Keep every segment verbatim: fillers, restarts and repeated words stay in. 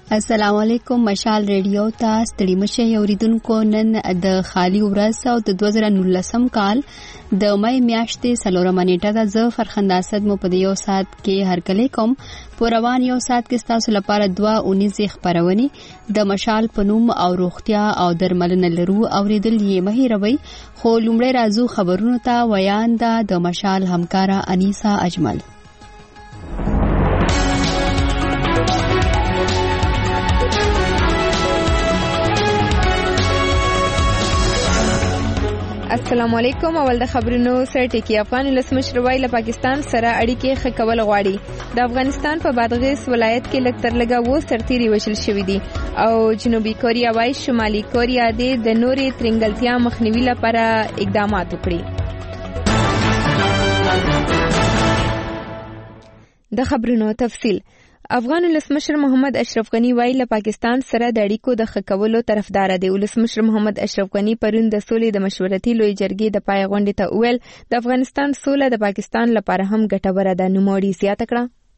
السلام علیکم. مشال ریډیو ته ستړي مشه اوریدونکو. نن د خالی ورځ او د دوه زره نولسم کال د مې میاشتې څلورمه نیټه ده. زه فرخنده اسد مو په یو ساعت کې هرکلی کوم. په روان یو ساعت کې تاسو لپاره دوه اونیزې خبرونه د مشال په نوم او روغتیا او درملنه لرو اوریدل یې مهیروي. خو لومړی راځو خبرونو ته. ویان ده د مشال همکارا انیسا اجمل. السلام علیکم. اول د خبرونو سره ټکی. افغان ولسمشر وایي له پاکستان سره اړیکې ښه کول غواړي. د افغانستان په بادغیس ولایت کې لږ تر لږه و سرتیري وشل شوي دي او جنوبي کوریا وایي شمالي کوریا د نورې ترنګلتیا مخنیوي لپاره اقدامات وکړي. د خبرونو تفصیل. افغان ولسمشر محمد اشرف غنی وایي له پاکستان سره د اړیکو د ښه کولو طرفدار دی. ولسمشر محمد اشرف غنی پرون د سولې د مشورتي لوی جرګې د پای غونډې ته وویل د افغانستان سوله د پاکستان لپاره هم ګټوره ده. نوموړي زیاته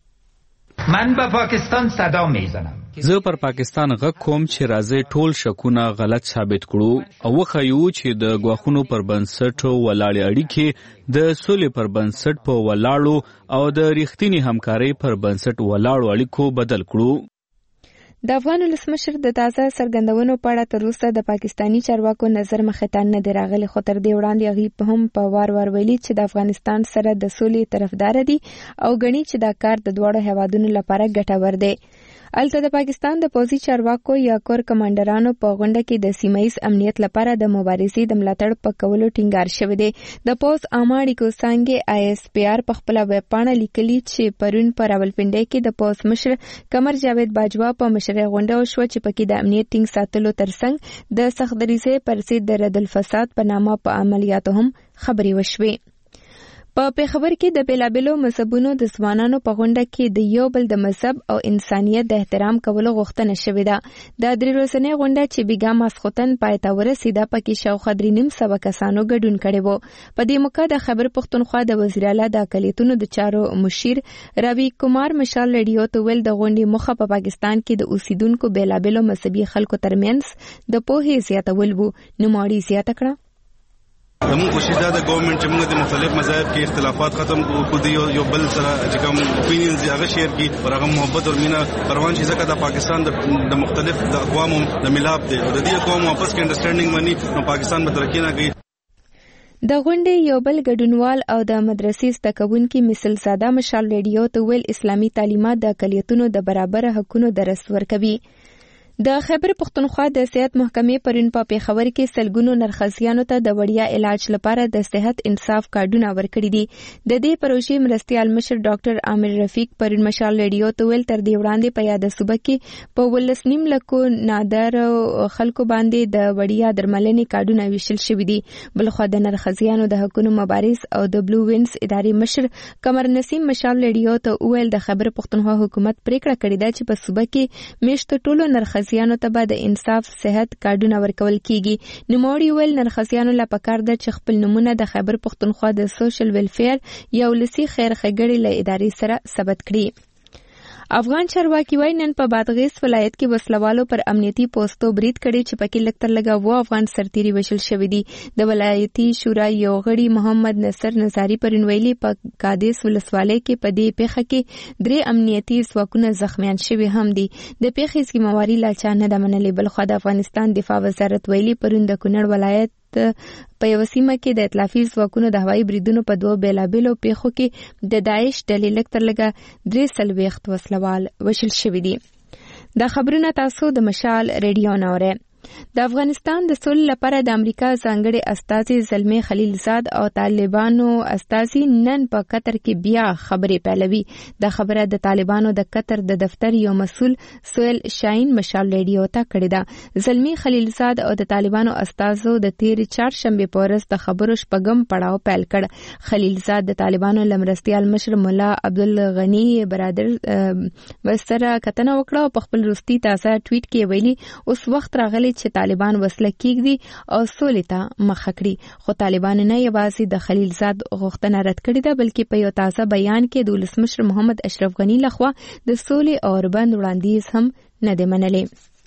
کړه من به پاکستان صدا میزنم. زه پر پاکستان غږ کوم چې راځي ټول شکونه غلط ثابت کړو او وښیو چې د غواخونو پر بنسټ ولاړې اړیکې د سولې پر بنسټ په ولاړو او د ریښتینی همکارۍ پر بنسټ ولاړو اړیکو بدل کړو. د افغان ولسمشر د تازه څرګندونو په اړه تر اوسه د پاکستانی چارواکو نظر مخې ته نه دی راغلی، خو تر دې وړاندې هغوی هم په وار وار ویلي چې د افغانستان سره د سولې طرفدار دي او ګڼي چې دا کار د دواړو هیوادونو لپاره ګټور دی. البته د پاکستان د پوځي چارواکو یا کور کمانډرانو په غونډه کې د سیمه ییز امنیت لپاره د مبارزې د ملاتړ په کولو ټینګار شوی دی. د پوځ عامه اړیکو څانګې آی اس پی آر په خپله ویب پاڼه لیکلي چې پرون په راولپنډۍ کې د پوځ مشر قمر جاوید باجوا په مشرۍ غونډه وشوه چې پکې د امنیت ټینګ ساتلو ترڅنګ د سخت دریځۍ پر ضد د رد الفساد په نامه په عملیاتو هم خبرې وشوې. په پېښور کې د بیلابېلو مذهبونو د ځوانانو په غونډه کې د یو بل د مذهب او انسانیت د احترام کولو غوښتنه شوې ده. د درې ورځنۍ غونډه چې بیګا ماسخوتن پای ته ورسېده پکې شاوخوا درې نیم سوه کسانو ګډون کړی و. په دې موقع د خیبر پښتونخوا د وزیر اعلی د اقلیتونو د چارو مشیر روی کمار مشال ریډیو ته ویل د غونډې موخه په پاکستان کې د اوسیدونکو بیلابېلو مذهبي خلکو ترمنځ د پوهې زیاتول و. نوموړي زیاته کړه زموږ کوشش دا د ګورنمنټ چې موږ د مختلف مذاهب کې اختلافات ختم کړو، د یو بل سره چې کوم اپینینز هغه شیر کړي او هغه محبت او مینه روان شي، ځکه د پاکستان د مختلف د اقوامو د ملاپ دی او د دې اقوامو واپس کې انډرسټینډینګ باندې نو پاکستان به ترقي نه کوي. د غونډې یو بل ګډونوال او د مدرسې زده کوونکي مثل زاده مشال ریډیو ته ویل اسلامي تعلیمات د اقلیتونو د برابر حقونو درس ورکوي. د خیبر پښتونخوا د صحت محکمې پرون په پېښور کې سلګونو نرخصیانو ته د وړیا علاج لپاره د صحت انصاف کارډونه ورکړي دي. د دې پروژې مرستیال مشر ډاکټر عامر رفیق پرون مشال ریډیو ته ویل تر دې وړاندې په یاده صوبه کې په ولس نیم لکو نادر خلکو باندې د وړیا درملنې کارډونه ویشل شوي دي. بلخوا د نرخصیانو د حقونو مبارز او د بلو وینز ادارې مشر قمر نسیم مشال ریډیو ته ویل د خیبر پښتونخوا حکومت پریکړه کړې ده چې په صوبه کې میشتو ټولو نرخصیانو نرخصیانو ته به د انصاف صحت کارډونه ورکول کیږي. نوموړي ویل نرخصیانو لا پکار ده چې خپل نمونه د خیبر پښتونخوا د سوشل ویلفیر یا ولسي خیر ښېګړې له ادارې سره ثبت کړي. افغان چارواکي وایي نن په بادغیس ولایت کې وسلوالو پر امنیتي پوستو برید کړی چې پکې لږ تر لږه اووه افغان سرتیري وژل شوي دي. د ولایتي شورا یو غړي محمد نصر نصاري پرون ویلي په کادیس ولسوالۍ کې په دې پیښه کې درې امنیتي ځواکونه زخمیان شوي هم دي. د پیښې ذمہواري لا چا نه ده منلې. بلخوا د افغانستان دفاع وزارت ویلي پرون د کونړ ولایت په یو سیمه کې د ائتلافي ځواکونو د هوایي بریدونو په دوه بیلابیلو پیښو کې د داعش ډلې لږ تر لږه درې څلوېښت وسلوال وژل شوي دي. دا خبرونه تاسو د مشال ریډیو نه اورئ. د افغانستان د سولې لپاره د امریکا ځانګړي استازي زلمي خلیلزاد او طالبانو استازي نن په قطر کې بیا خبرې پیلوي. دا خبره د طالبانو د قطر د دفتر یو مسؤل سویل شاین مشال ریډیو ته کړې ده. زلمي خلیلزاد او د طالبانو استازو د تیرې چهارشنبې په ورځ د خبرو شپږم پړاو پیل کړ. خلیلزاد د طالبانو لمرستیال مشر مولا عبدالغنی برادر سره کتنه وکړه او په خپل وروستي تازه ټویټ کې ویلي اوس وخت راغلی چې طالبان وسله کېږدي او سولې ته مخه کړي، خو طالبان نه یوازې د خلیلزاد غوښتنه رد کړې ده بلکې په یو تازه بیان کې د ولسمشر محمد اشرف غني لخوا د سولې او اوربند وړاندیز هم نه دی منلی.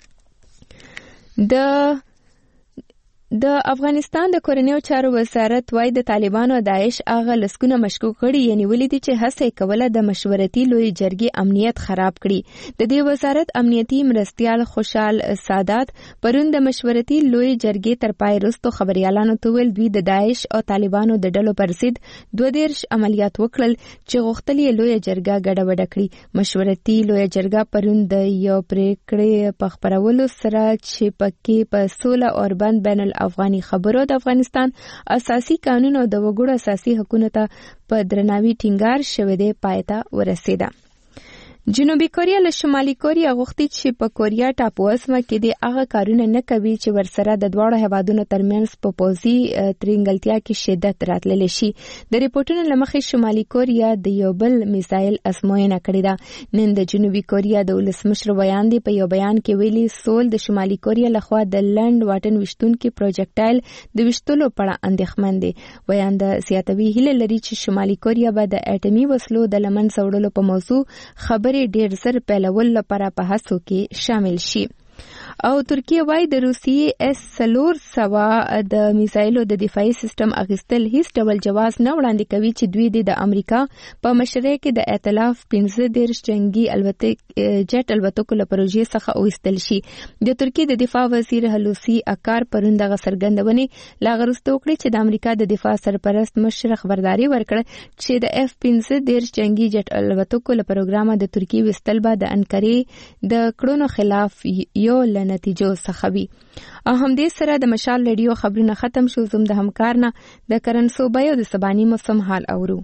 د د افغانستان د کورنیو چارو وزارت وايي د طالبانو او داعش هغه لسکونه مشکوک کړي یعنی ولیدي چې هڅه کوله د مشورتي لوی جرګې امنیت خراب کړي. د دې وزارت امنیتي مرستیال خوشحال سادات پرون د مشورتي لوی جرګې تر پای وروسته خبريالانو ته ویل دوی د داعش او طالبانو د ډلو پر ضد دوه دیرش عملیات وکړل چې غوښتل یې لوی جرګه ګډوډه کړي. مشورتي لوی جرګه پرون د یو پریکړې په خبرولو سره چې پکې په سوله او بند بین افغاني خبرو د افغانستان اساسي قانون او د وګړو اساسي حقوقو ته په درناوي ټینګار شوی دی پای ته ورسېده. جنوبي کوریا له شمالي کوریا غوښتي چې په کوریا ټاپوسمه کې د هغه کارونه نه کوي چې ورسره د دواړو هیوادونو ترمنځ په پوځي ترنګلتیا کې شدت راتللی شي. د ریپورتونو له مخې شمالي کوریا د یو بل میزایل ازموینه کړې ده. نن د جنوبي کوریا د ولسمشر ویان دی په یو بیان کې ویلي سول د شمالي کوریا لخوا د لند واټن وشتونکي پروجیکټایل د وشتلو په اړه اندېښمن دی. ویان د زیاتوي هیله لري چې شمالي کوریا به د اټومي وسلو د لمنځه وړلو په موضوع خبر ډیر زر پیلول لپاره په هڅو کې شامل شي. او ترکیه وايي د روسیې اس څلور سوه د میزایلو د دفاعي سیستم اخیستل هیڅ ډول جواز نه وړاندې کوي چې دوی د امریکا په مشرۍ کې د ائتلاف پنځه دېرش جنگي جټ الوتکو له پروژې څخه وایستل شي. د ترکیې د دفاع وزیر هلوسی اکار پرون دغه څرګندونې لا غوښتل وکړي چې د امریکا د دفاع سرپرست مشر خبرداري ورکړه چې د اف پنځه دېرش جنگي جټ الوتکو له پروګرامه د ترکیې وستل به د انکرې د کړنو خلاف یو نتیجو څخه وي. او همدې سره د مشال ریډیو خبرونه ختم شو. زم د همکارنه د کرنسوبای او د سبانی موسم حال اورو.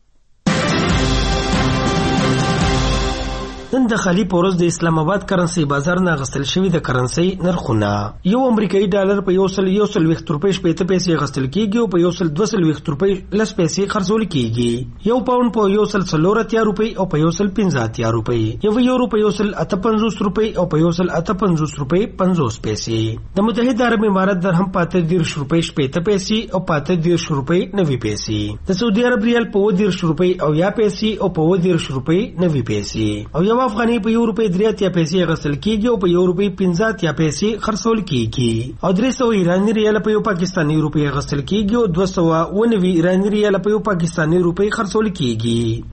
نن د خالی پورز د اسلام آباد کرنسي بازار نه غستل شوی د کرنسي نرخونه یو امریکایي ډالر په یو سل یو سل ویشت روپۍ شپېته پیسې غستل کیږي او په یو سل دوه سل ویشت روپۍ لس پیسې خرڅول کیږي. یو پاوند په یو سل څلور اتیا روپۍ او په یو سل پنځه اتیا روپۍ. یو یورو په یو سل اته پنځوس روپۍ او په یو سل اته پنځوس روپۍ پنځوس پیسې. د متحده عرب امارات درهم په اته دېرش روپۍ شپېته پیسې او په اته دېرش روپۍ نوي پیسې. د سعودي عرب ریال په اووه دېرش روپۍ او یا پیسې او په اووه دېرش روپۍ نوي پیسې. او یو افغاني په یو روپۍ درې اتیا پیسې غسل کیږي او په یو روپۍ پنځه اتیا پیسې خرڅول کیږي. او درې سوه ایراني ریال په یو پاکستاني روپۍ غسل کیږي او دوه سوه اووه نوي ایراني ریال په یو پاکستاني روپۍ خرڅول کیږي.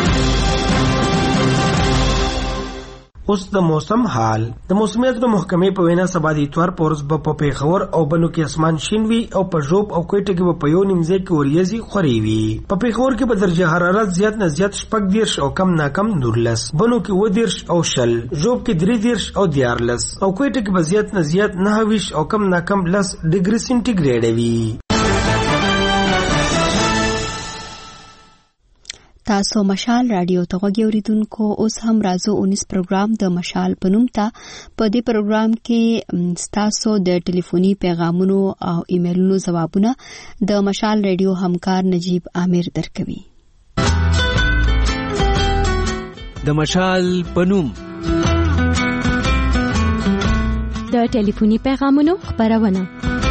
اوس د موسم حال. د موسمیت د محکمې په وینا سبا د اتوار په ورځ به په پیښور او بنو کې اسمان شین وي او په ژوب او کوټه کې به په یو نیمځای کې وریځي خوري وي. په پیښور کې به درجه حرارت زیات نه زیات شپږ دېرش او کم نه کم نورلس، بنو کې اووه دېرش او شل، ژوب کې درې دېرش او دیارلس او کوټه کې به زیات نه زیات نهه ویشت او کم نه کم لس ډیګري سینټیګریډ وي. تاسو مشال رادیو ته غوږی اوریدونکو. اوس هم راځو اونیس پروګرام د مشال په نوم ته. په دې پروګرام کې تاسو د ټلیفوني پیغامونو او ایمیلونو ځوابونه د مشال رادیو همکار نجیب عامر درکوي. د مشال په نوم د ټلیفوني پیغامونو خبرونه.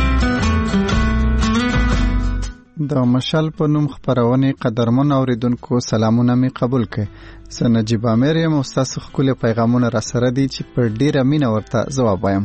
د مشال په نوم خبرونه قدرمن اوریدونکو سلامونه می قبول کړئ. زه نجیب عامر یم او تاسو خپل پیغامونه را سره دي چې په ډیره مینه ورته ځواب وایم.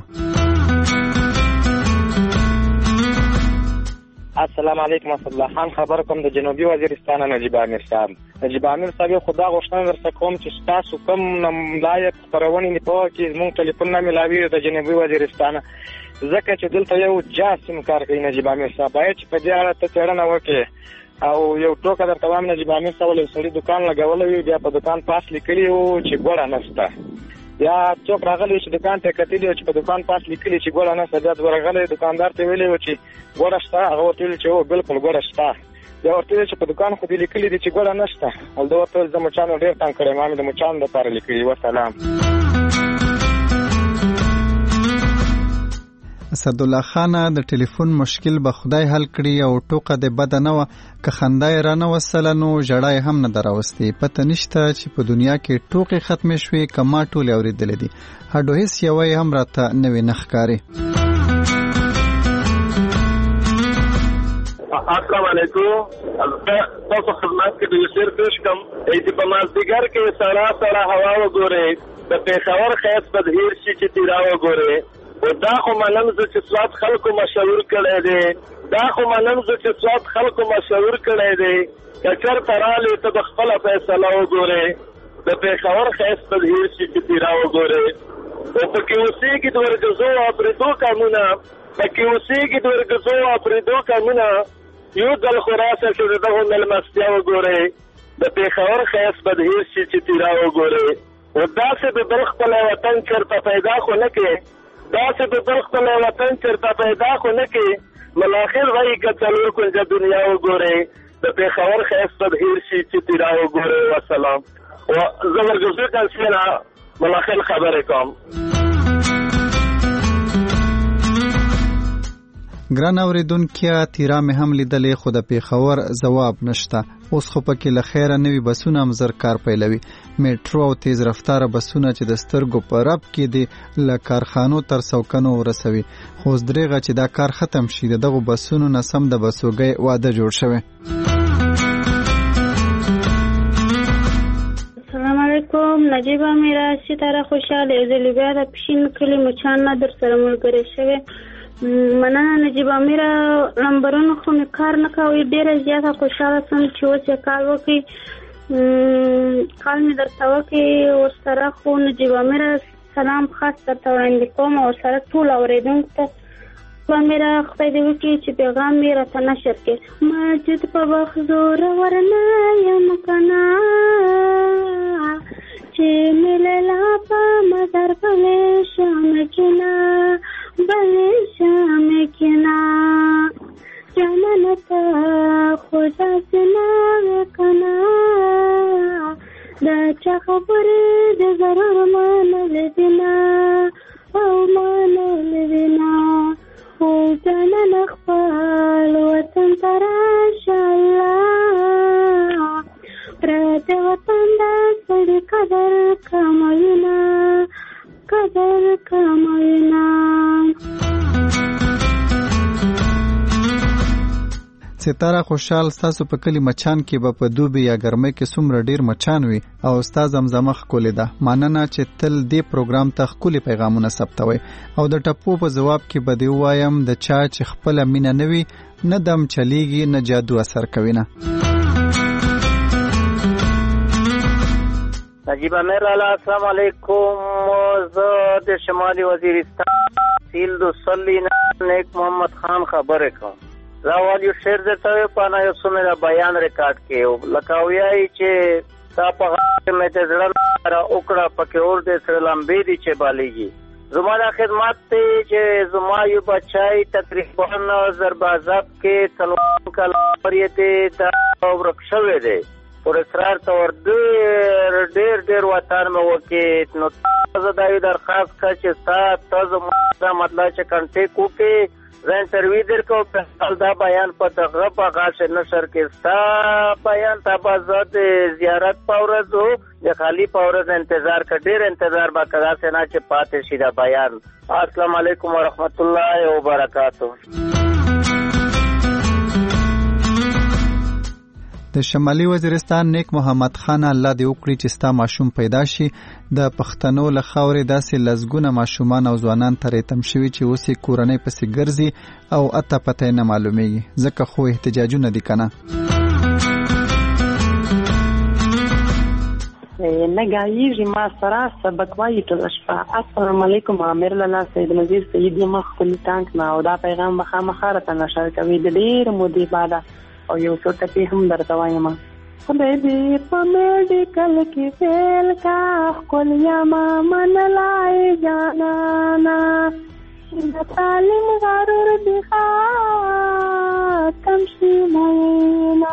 السلام علیکم اسد الله خان خبر کوم د جنوبي وزیرستان نجیب عامر صاحب. نجیب عامر صاحب خدا غوښتنه درته کوم چې تاسو کوم لایق خبرونه نه پوه چې مونږ ټلیفون نه ملاوي د جنوبي وزیرستان ځکه چې دلته یو جاسم کار کوي. نجیب عامر صاحب باید چې په دې اړه ته څېړنه وکړې او یو ټوکه درته وایم. نجیب عامر صاحب له سړي دکان لګولی وي، بیا په دکان پاس لیکلي وو چې ګوړه نشته. یا څوک راغلی چې دکان ته کتلي چې په دکان پاس لیکلي چې ګوړه نشته، بیا ورغلی دکاندار ته ویلي وو چې ګوړه شته، هغه ورته ویلي چې هو بلکل ګوړه شته. بیا ورته ویلي چې په دکان خو دې لیکلي دي چې ګوړه نشته. او ده ورته ویل زه مچانو ډېر تنګ کړی، ما مې د مچانو دپاره لیکلي. وسلام. اسدالله خانه د ټلیفون مشکل به خدای حل کړي او ټوکه د بد نه و که خندا یې را نه وسله نو ژړا هم نه دراوستي. پته نشته چې په دنیا کې ټوکې ختمې شوې که ما ټولې اورېدلې دي. هډو هېڅ یوه یې هم راته نوې نه ښکاري. السلام علیکم. تاسو خدمت کې د یوسر پیش کوم چې په مازدیګر کې سړه سړه هوا وګورئ د پېښور ښایست به هیر شي چې تیرا وګورئ. او دا خو منم زه چې سواد خلکو مشهور کړی دی دا خو منم زه چې سواد خلکو مشهور کړی دی که چېرته رالې ته د خپله فیصله وګورئ د پېښور ښایست به هیر شي چې تیرا وګورئ. او پکې اوسېږي د ورګزو او پرېدو کامونه پکې اوسېږي د ورګزو او پرېدو کامونه یو ځل خو راشه چې د دغو مېلمستیا وګورئ د پېښور ښایست به هیر شي چې تیرا وګورئ. او داسې د بل خپلی وطن چېرته پیدا خو نه کړې داسې د بل خپلی وطن چېرته پیدا خو نه کړې ملاخر وایي که څلور کونجه دنیا وګورئ د پېښور ښایست به هیر شي چې تیرا وګورئ. وسلام. زه ورګزو کنسي نه ملاخر خبرې کوم. ګران اوریدونکو تیرا مې هم لیدلې خو د پیښور ځواب نشته. اوس خو پکې له خیره نوي بسونه هم زر کار پیلوي. میټرو او تیز رفتاره بسونه چې د سترګو په رپ کې دي له کارخانو تر سوکنو ورسوي. خو اوس درېغه چې دا کار ختم شي د دغو بسونو نه سم د بسوګۍ واده جوړ شوی. السلام علیکم. نجیبه میرا ستاره خوشاله زه بیا د پښین کلی مچان نه در سره ملګری شوی. مننه نجیبه میرا نمبرونو خو مې کار نه کوي ډېره زیاته خوشحاله شوم چې اوس یې کال وکړي کال مې درته وکړي. ورسره خو نجیبه میرا سلام خاص درته وړاندې کوم او سره ټول اورېدونکو ته نجیبه میرا خدای دې وکړي چې پیغام مې راته نشر کړي. ماجد په وخت زوره ورنه یم که نه چې مې لیلا په مزار بلې شمه کې نه بلې شمه کې نه جانانه ته خو داسې نه وې که نه د چا خبرې د ضرور منلې دي نه او منلې دي نه او جانانه خپل وطن ته راشه الله پردی وطن د سړي قدر کموي نه قدر کموي نه. ستاره خوشحال ستاسو په کلی مچان کې به په دوبي یا ګرمۍ کې څومره ډیر مچان وي او ستا زمزمه ښکلې ده. مننه چې تل دې پروګرام ته ښکلي پیغامونه ثبتوئ. او د ټپو په ځواب کې به دې ووایم د چا چې خپله مینه نه وي نه دم چلیږي نه جادو اثر کوي نه. نجیبه میراله السلام علیکم. زه د شمالي وزیرستان سیل دو سلی نه نیک محمد خان خبرې کوم. راوال یو شعر درته وی پانا یو څو مې بیان ریکارډ کې لکه ویایي چې تا په غاړه مې د زړه را وکړه پکې اور دې سره لمبې دي چې بالیږي. زما د خدمت دی چې زما یو بچای تقریبا زربازب کې څلور کاله عمر یې دی دا ورک شوی دی. پر اصرار ته ور ډېر ډېر ډېر وطن مې وکړې نو زه دا یو درخواست کړه چې ستا ته زما دا مطلب چې کنټیک وکړې زه انټرویو درکوم په دا بیان په دغه په غاښ نشر کې ستا بیان ته به زه د زیارت په ورځ د خالي په ورځ انتظار که ډېر انتظار به که داسې نه چې پاتې شي دا بیان. السلام علیکم ورحمت الله وبرکاتو. د شمالي وزیرستان نیک محمد خان الله دې وکړي چې ستا ماشوم پیدا شي. د پښتنو له خاورې داسې لسګونه ماشومان او ځوانان ترې تم شوي چې اوس یې کورنۍ پسې ګرځي او اته پته یې نه معلومیږي ځکه خو احتجاجونه دي که نه. نگاهیږي ما سره سبق وایي ټوله شپه. السلام علیکم. عامر لالا سید نظیر سید یم خپلي ټانک نه او دا پیغام به خامخا راته نشر کوي د ډېرې مودې بعده او یو څو ټکي هم درته وایم. خدای دې په میډیکل کې فیل کا ښکل یما منلای جانانا د تعلیم غرور دې ختم شي مینا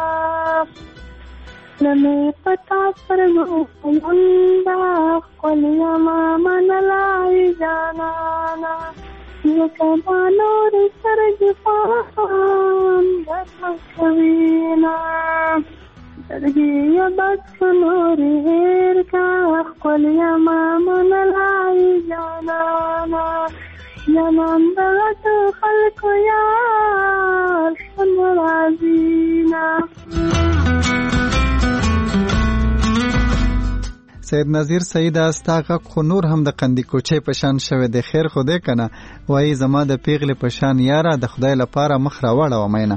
نمې پتا فرموندا ښکل یما منلای جانانا یکمانور سر جفان دتمکوینا درگی یبکنور هیر کا خقل یما منلائی جانانا یمان دغت خلق یار شنر وازینا. سید نظیر سید استا غږ خو نور هم د قندی کوچې په شان شوه د خیر خو دې کنه وای زما د پیغلې په شان یاره د خدای لپاره مخ راوړه و مینه.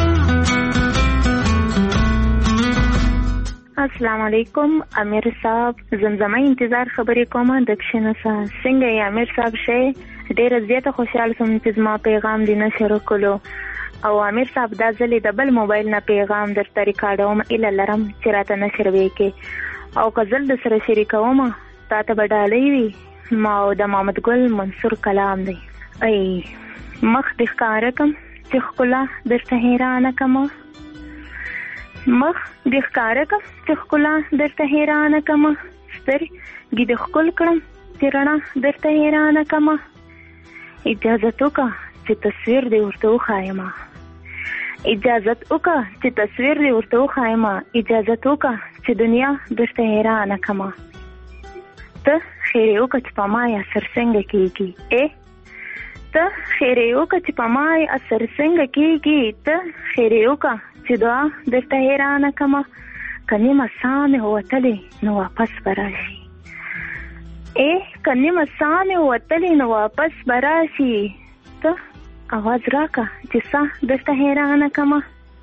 السلام علیکم امیر صاحب، زمزمه انتظار خبرې کوم د کښینسا. څنګه یې امیر صاحب؟ شي ډیره زیاته خوشاله سوم چې زما پیغام دی نشر کولو. او امیر صاحب دا ځلې د بل موبایل نه پیغام درته ریکارډوم اله لرم چې راته نشر وکړي او غزل د سره شریکوم تا ته به ډالۍ وي. ما او د محمد ګل منصور کلام دی. ای مخ د ښکاره کم چې ښکلا درته حیرانه کمه، مخ د ښکاره کم چې ښکلا درته حیرانه کمه، سترګې د ښکل کړم چې رڼا درته حیرانه کمه. اجازت وکړه چې تصویر دې ورته وښایمه، اجازت وکړه چې تصویر دې ورته وښایمه، اجازت وکړه چې دنیا درته حیرانه کمه. ته خیرې وکړه چې په ما یې اثر څنګه کېږي، ای ته خیرې وکړه چې په ما یې اثر څنګه کېږي، ته خیرې وکړه چې دعا درته حیرانه کمه. که نیمه ساه مې ووتلې نو واپس به راشي، ای که نیمه ساه مې ووتلې نو واپس به راشي. ته اواز راکړه چې ساه درته حیرانه کمه.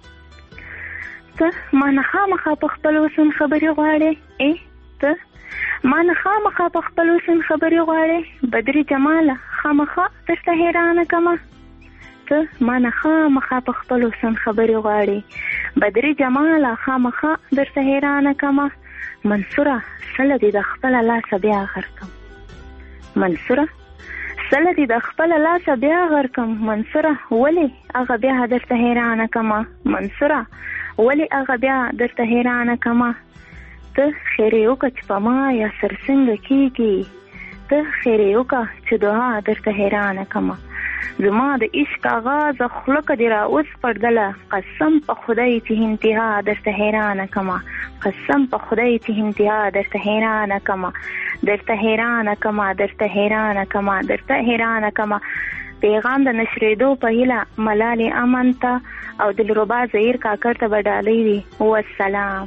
ته ما نه خامخا په خپل وسن خبرې غواړې، ای ته ما نه خامخا په خپل وسن خبرې غواړې، بدري جماله خامخا درته حیرانه کمه. ته ما نه خامخا په خپل وسن خبرې غواړې، بدري جماله خامخا درته حیرانه کمه. منصوره سله دې د خپله لاسه بیا غرکم، منصوره سله دې د خپله لاسه بیا غرکم. منصوره ولې هغه بیا درته حیرانه کمه، منصوره ولې هغه بیا درته حیرانه کمه. ته خیرې وکړه چې په ما یا سر څنګه کېږي، ته خیرې وکړه چې دعا درته حیرانه کمه. زما د عشق آغاز خوله که دې را وسپړدله، قسم په خدای چې انتها درته حیرانه کمه، قسم په خدای چې انتها درته حیرانه کمه، درته حیرانه کمه، درته حیرانه کمه، درته حیرانه کمه. پیغام د نشریدو په هیله ملالې امن ته او دلربا زهیر کاکړ ته به ډالۍ وي. والسلام.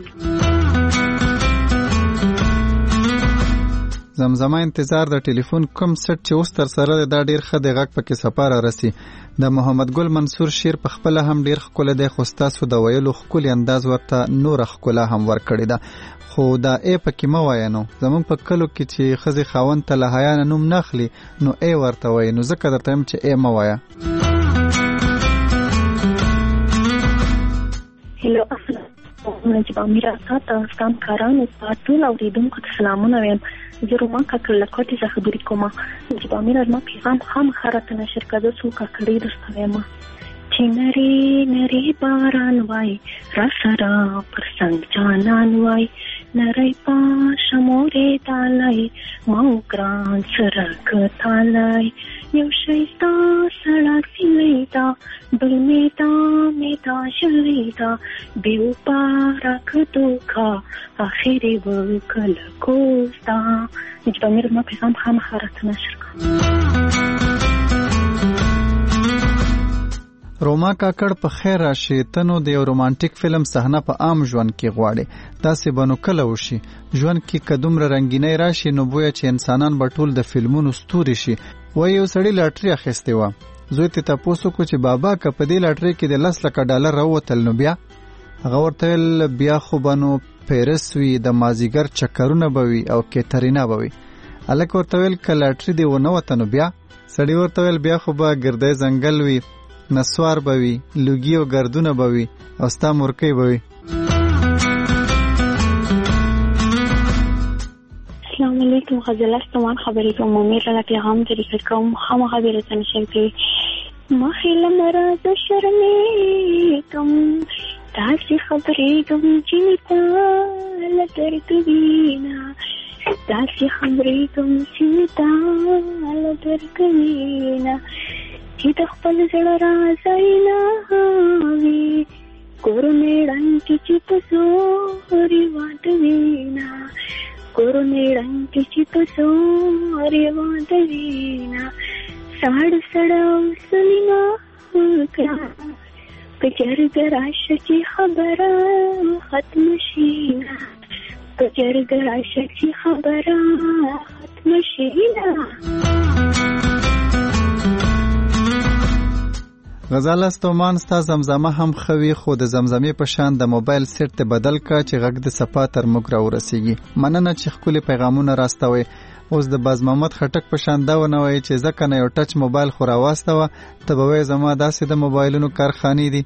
زمزمه انتظار د ټلیفون کوم سټ چې اوس تر سره دا ډیر ښه دی، غږ پکې سپاره رسی. د محمد ګل منصور شعر په خپل هم ډیر ښکلی دی، خو ستاسو د ویلو ښکلی انداز ورته نوره ښکلا هم ورکړې ده. خو دا ای پکې مه وایه، نو زمونږ په کلو کې چې ښځې خاوند ته له حیا نه نوم نه اخلي نو ای ورته وایي، نو ځکه درته یم چې ای مه وایه. هلو السلام نجیب امیره تاسو ستاسو کارانو ته ټول اوریدونکو ته سلامونه وایم. زه روما کاکړ له کوټې څخه خبرې کوم. نجیب امیره زما پیغام خامخا راته نشر کړه، زه څو کاکړۍ درته وایم چې نری نری باران وای را سره پر څنګ جانان وای، نری پاشه مورې تالی ما ګران سره کتالی، یو شایسته سړه سیلۍ ده بل میدا میدا ژلۍ ده، بېوپا راکړه دوکه اخر یې وکړله کوزده. نجیب امیره زما پیغام خامخا راته نشر کړه. روما کاکړ په خیر راشي، ته نو د یو رومانټیک فلم صحنه په عام ژوند کې غواړې، داسې به نو کله وشي؟ ژوند کې که دومره رنګینۍ راشي نو بویه چې انسانان به ټول د فلمونو ستوري شي. وایي یو سړي لاټري اخیستې وه، زوی ته تپوس وکړو چې بابا که په دې لاټرۍ کې د لس لکه ډالر راووتل نو بیا؟ هغه ورته ویل بیا خو به نو پیرس وي، د مازیګر چکرونه به وي او کیترینا به وي. هلک ورته ویل که لاټري دې ونه وته نو بیا؟ سړي ورته ویل بیا خو به ګردی ځنګل وي، نسوار به وي، لوګي او ګردونه به وي او ستا مورکۍ به وي. السلام علیکم، غزل استوان خبرې کوم. امیر له پیغام طریقه کوم خامخا به راته نشر کړي. مخې له مرضه شرمېږم، داسې خبرېږم چې مې تا له درد وینه، داسې خبرېږم چې مې تا له درد وینه، چې د خپل زړه رازای نه وي کورنۍ ړنګ کې چې په زور یې واده وینه، کورنۍ ړنګ کې چې په زور یې واده وینه، ساړه سړه او سلیمه وکړه کجرګ راشه چې خبره ختم شي کجرګ راشه چې خبره ختم شي غزاله ستومان ستا زمزمه هم خوي خو د زمزمې په شان د موبایل سیټ ته بدل کا چې غږ د صفا تر موږ را ورسیږي. مننه چې خپل پیغامونه راستوي. اوس د باز محمد خټک په شان دا ونه وای چې ځکه نه یو ټچ موبایل خو را واستوه ته به وای زما داسې د موبایلونو کارخانې دي.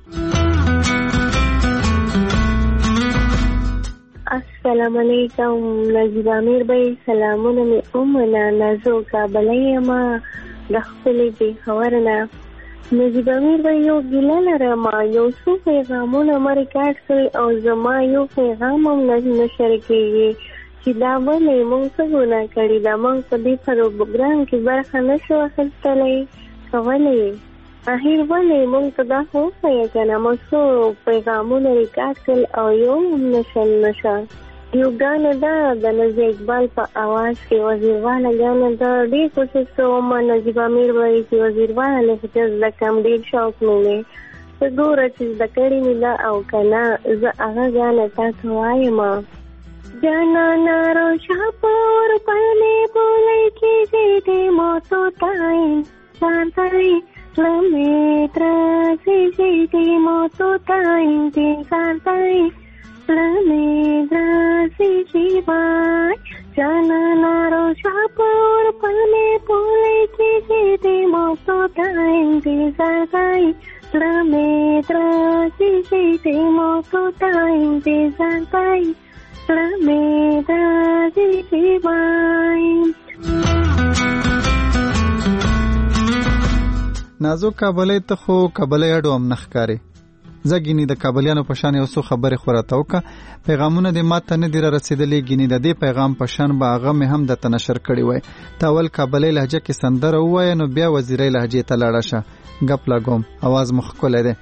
السلام علیکم نجیب امیر بھائی سلامونه می اومنه نازو کابلی ما د خپل پیښور نه. نجیب امیر بھائی یو ګیله لرم یو څو پیغامونه ما ریکارډ کړي او زما یو پیغام هم نشر کېږي چې دا ولې موږ څه ګناه کړي دا موږ په دې پروګرام کې برخه نشو اخیستلی ولې اخر ولې موږ ته دا خو ووایه که نه موږ څو پیغامونه ریکارډ کړل او یو هم نشل نشه. یو ګانه ده د نظیر اقبال په اواز کې وزیرواله ګانه ده ډېر کوشش کوم نجیب امیر وایي چې وزیرواله لهجه زده کړم ډېر شوق مې دی ته ګوره چې زده کړې مې ده او که نه زه هغه ګانه تا ته وایم جانانا روشا پور پلنے بولے کی جیتے موتو تائی سانتائی لمیترا سی جیتے موتو تائی تی سانتائی لمیترا سی جیوائی جانانا روشا پور پلنے بولے کی جیتے موتو تائی تی سانتائی لمیترا سی جیتے موتو تائی تی سانتائی نازو کابلی ته خو کابلی اډو هم نخکاری زګینی د کابلیانو په شان یو څو خبرې خوراته وکا پیغامونه د ماته نه دی را رسیدلې ګینی د دې پیغام په شان به هغه مې هم د تنشر کړی وای تاول کابلی لهجه کې سندره وای نو بیا وزیرای لهجه ته لاړه شه غپ لاګوم आवाज مخ کوله ده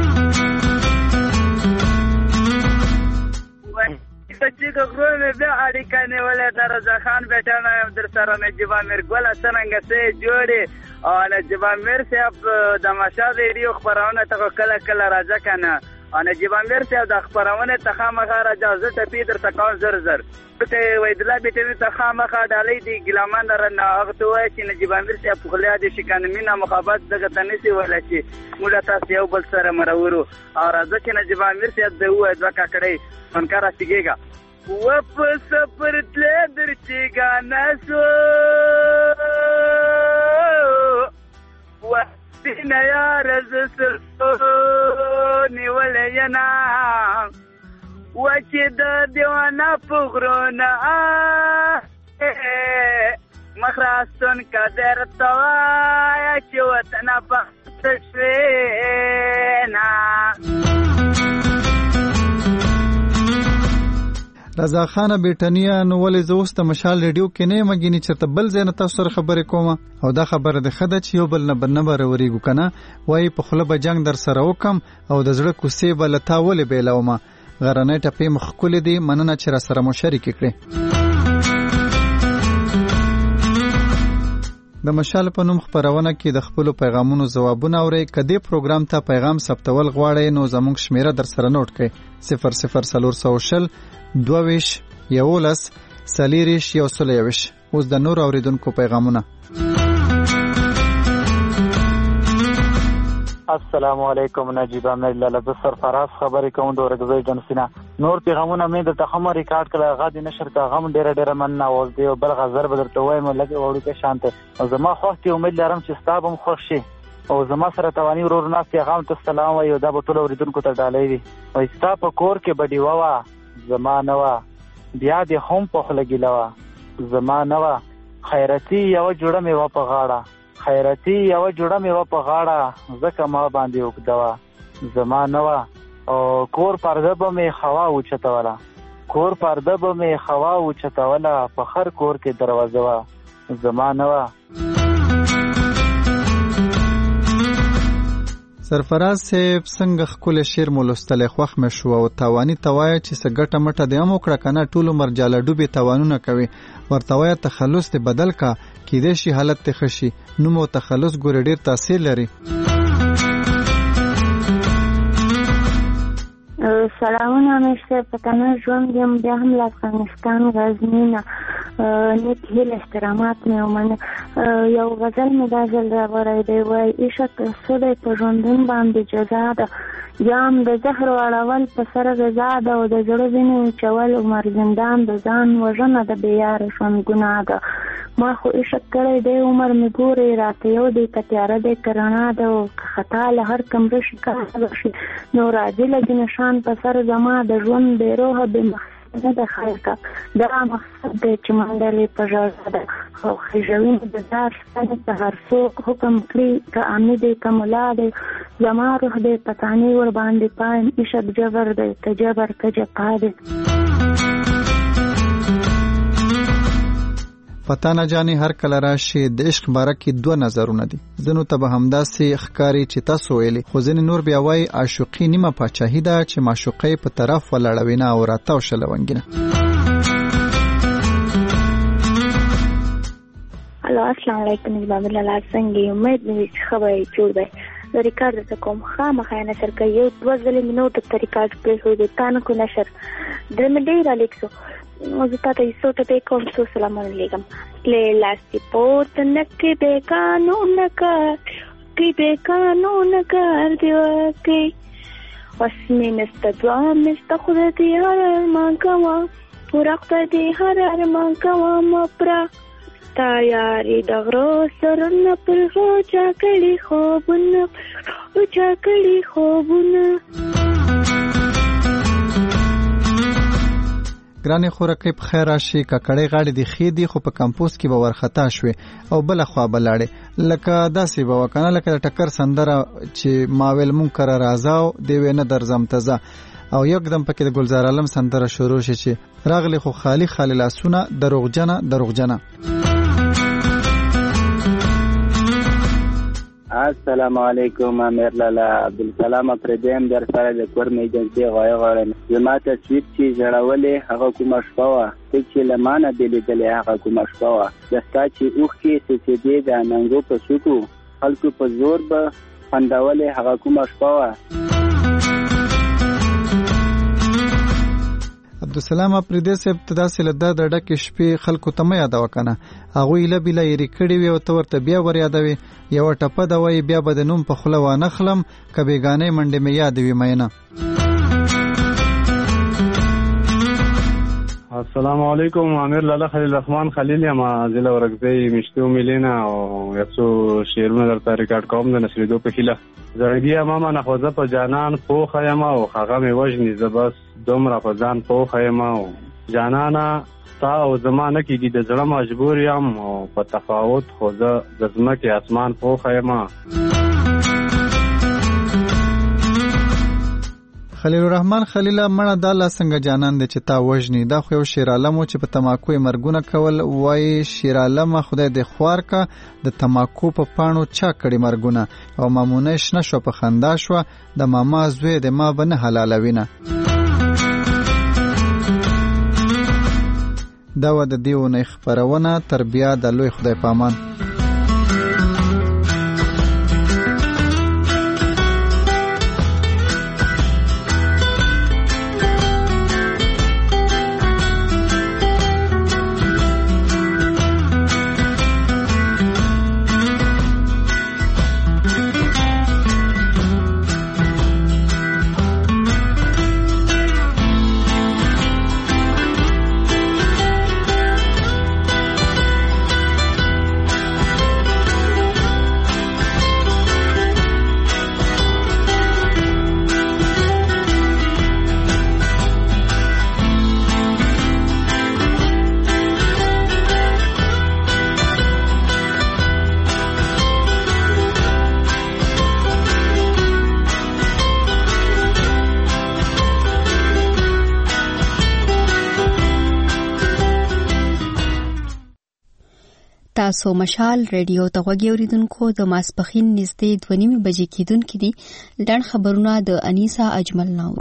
چې ګورو مې بیا اړیکه نیولې د رضا خان بیٹا نه در سره نجیب امیر ګل څنګه سه جوړي او نجیب امیر صاحب د مشا ویډیو خبرونه ته کله کله راځه کنه او نجیب امیر صاحب د خبرونه ته خامخا راځه زه ته پیډر تکاو زر زر ته وېدلا بیٹه ته خامخا ډالې دی ګلامان درنه هغه ته وای چې نجیب امیر صاحب په خلیا دي شکانه مینا محبت دغه تنسي ولا شي موږ تاسو یو بل سره مرورو او راځه چې نجیب امیر صاحب د وای د کړي فنکارا سیګا واپس پر تل درچې غانا سو وسینه یار زسر نیولې ینا وچې د دیوانه پغرونا مخراستون قدر توایا چې وطن پښتشوینا رضا خان بیٹنیا نو ولې زوست مشال ریډیو کې نه مګینی چې تبل زین تاسو سره خبرې کوم او دا خبره د خدای چې یو بل نه بنبر وریګو کنه وای په خله به جنگ در سره وکم او د زړه کوسې بل تاول بیلومه غرانه ټپې مخ کول دي مننه چې را سره مو شریک کړي د مشال په نوم خبرونه کې د خپل پیغامونو جوابونه اوري کدی پروګرام ته پیغام ثبتول غواړئ نو زموږ شمیره در سره نوٹ کړئ صفر صفر صفر سوشل دوویش یولس سلیریش یو سلیویش اوس د نور اوریدونکو پیغامونه السلام علیکم نجیب امیر لاله د سرفراز خبرې کوم د ورګوي جنسینا نور پیغامونه مې د تخمه ریکارډ کړه غاډي نشر کا غم ډېر ډېر مننه او د بل غزر بدرته وایم لګي وړو کې شانته او زما خوښتي امید لرم چې ستابم خوښ شي او زما سره توانی ورور ناس پیغام ته سلام وایو دا به ټول اوریدونکو ته ډالۍ وي او ستا په کور کې بډی وا زما نوا بیا د هم په خلګی لوا زما نوا خیرتی یو جوړه مې و په غاړه خیرتی یو جوړه مې و په غاړه زکه ما باندې وکدوا زما نوا او کور پرده به مې خوا اوچتوله کور پرده به مې خوا اوچتوله په خر کور کې دروازه وا زما نوا سرفراز صاحب څنګه خپل شعر مولستل خوخ مشو او توانی توای چې سګټه مټه د امو کړه کنه ټول مرجاله ډوبې توانونه کوي ورتوای تخلص ته بدل کا کې د شي حالت ته خشي نو مو تخلص ګور ډیر تاثیر لري سلامونه مشته پتانه ژوند یم بیا هم له افغانستان غزني نه نیک هیله احترامات مې ومنه. یو غزل مې دا ځل راوړی دی، وایي عشق څه دی په ژوندون باندې جزا ده، جام د زهر اړول په سر غذا ده، او د زړه وینې وچول عمر زندان د ځان وژنه د بېیاره ژوند ګناه ده. ما خو عشق کړی دی عمر مې ګورې راته یو دی که تیاره دی که رڼا ده، او که خطا له هر کمره شي کار بشي نو راځي لږ نشان په سر زما د ژوند بې روحه بې مقصده ده خلکه، دا مقصد دی چې منډلې په ژړا ده، او خیژوي مې د دار ستنې که هر څوک حکم کړي که امي دی که ملا دی، زما روح دی پتانې ور باندې پایم عشق جبر دی که جبر که جفا دی. پتانه جانې هر کله راشي د عشق باره کې دوه نظرونه دي، ځینو ته به همداسې ښکاري چې تاسو ویلي، خو ځینې نور بیا وایي عاشقي نیمه پاچاهي ده چې معشوقۍ په طرف ولاړوي نه او راتاو شه لونګینه. الو السلام علیکم جناب الله څنګه یې؟ امید مې چې ښه به جوړ دی. زه ریکارډ درته کوم، خامخا یې نشر کوي، یو دوه ځلې مې نور درته ریکارډ پرېښودی، تا نه کو نشر درې مې ډېر لیک شو، زه تا ته یې څو ټپې کوم څو سلامونه لیږم. لیلاستې پورته نه کې بې قانونه کار کې بې قانونه کار دی وکړي اوس مې نسته دوه مې سته خدای دې هر ارمان کوه پوره خدای دې هر ارمان کوه مه پره تا یارې د غرو سرونه پر غرو چا کړي خوبونه چا کړي خوبونه. ګرانې خورکۍ په خیر راشي، ککړې غاړې دې ښې دي خو په کمپوس کې به ورخطا شوې او بله خوا به لاړې، لکه داسې به وکنه لکه د ټکر سندره چې ماویل مونږ کره راځاو دی وې نه درځم تزه، او یکدم پکې د ګلزار عالم سندره شروع شي چې راغلی خو خالی خالی لاسونه دروغجنه دروغجنه. السلام علیکم امیر لالا عبدالسلام پردیم در سره د کورم ایجنسی غوای غواړم. زما تصویر چې جوړولې هغه کومه شپه وه، ته چې له ما نه دې لیدلې هغه کومه شپه وه، د ستا چې اوښکې سوڅېدې د اننګو په څوکو خلکو په زور به خندولې هغه کومه شپه وه. عبدالسلام پردې صاحب ته داسې له درده ډکې شپې خلکو ته مه یادوه که نه، هغوی ایله بیله یېرې کړې وي او ته ورته بیا ور یادوې، یوه ټپه ده وایي بیا به د نوم په خوله وانه خلم که بېګانۍ منډې مې یاد وي مینه. السلام علیکم امیر لالا خلیل رحمان خلیل یم، ضلع ورکزی میشتو میلینه او یو څو شعرونه درته ریکارډ کوم د نشریدو په هیله. زړګي یم ماما نخوځه په جانان پوخه یم او هغه مې وژني زه بس دومره په ځان پوخه یم او جانانه ستا او زما نه کېږي د زړه مجبور یم او په تفاوت خو زه د ځمکې اسمان پوخه یم. خلیل الرحمن خلیله مړه دا لا څنګه جانان دی چې تا وژني، دا خو یو شیر عالم و چې په تماکو یې مرګونه کول، وایي شیر عالمه خدای دې خوار کا د تماکو په پاڼو چا کړي مرګونه، او مامونه شنه شوه په خندا شوه د ماما زوی د ما به نه حلالوینه. دا و د دې اونۍ خپرونه، تر بیا د لوی خدای په امان. تاسو مشال ریډیو ته غوږی اوریدونکو د ماسپخین نږدې دوه نیمې بجې کېدونکې دي. لنډ خبرونه د انیسا اجمل نور.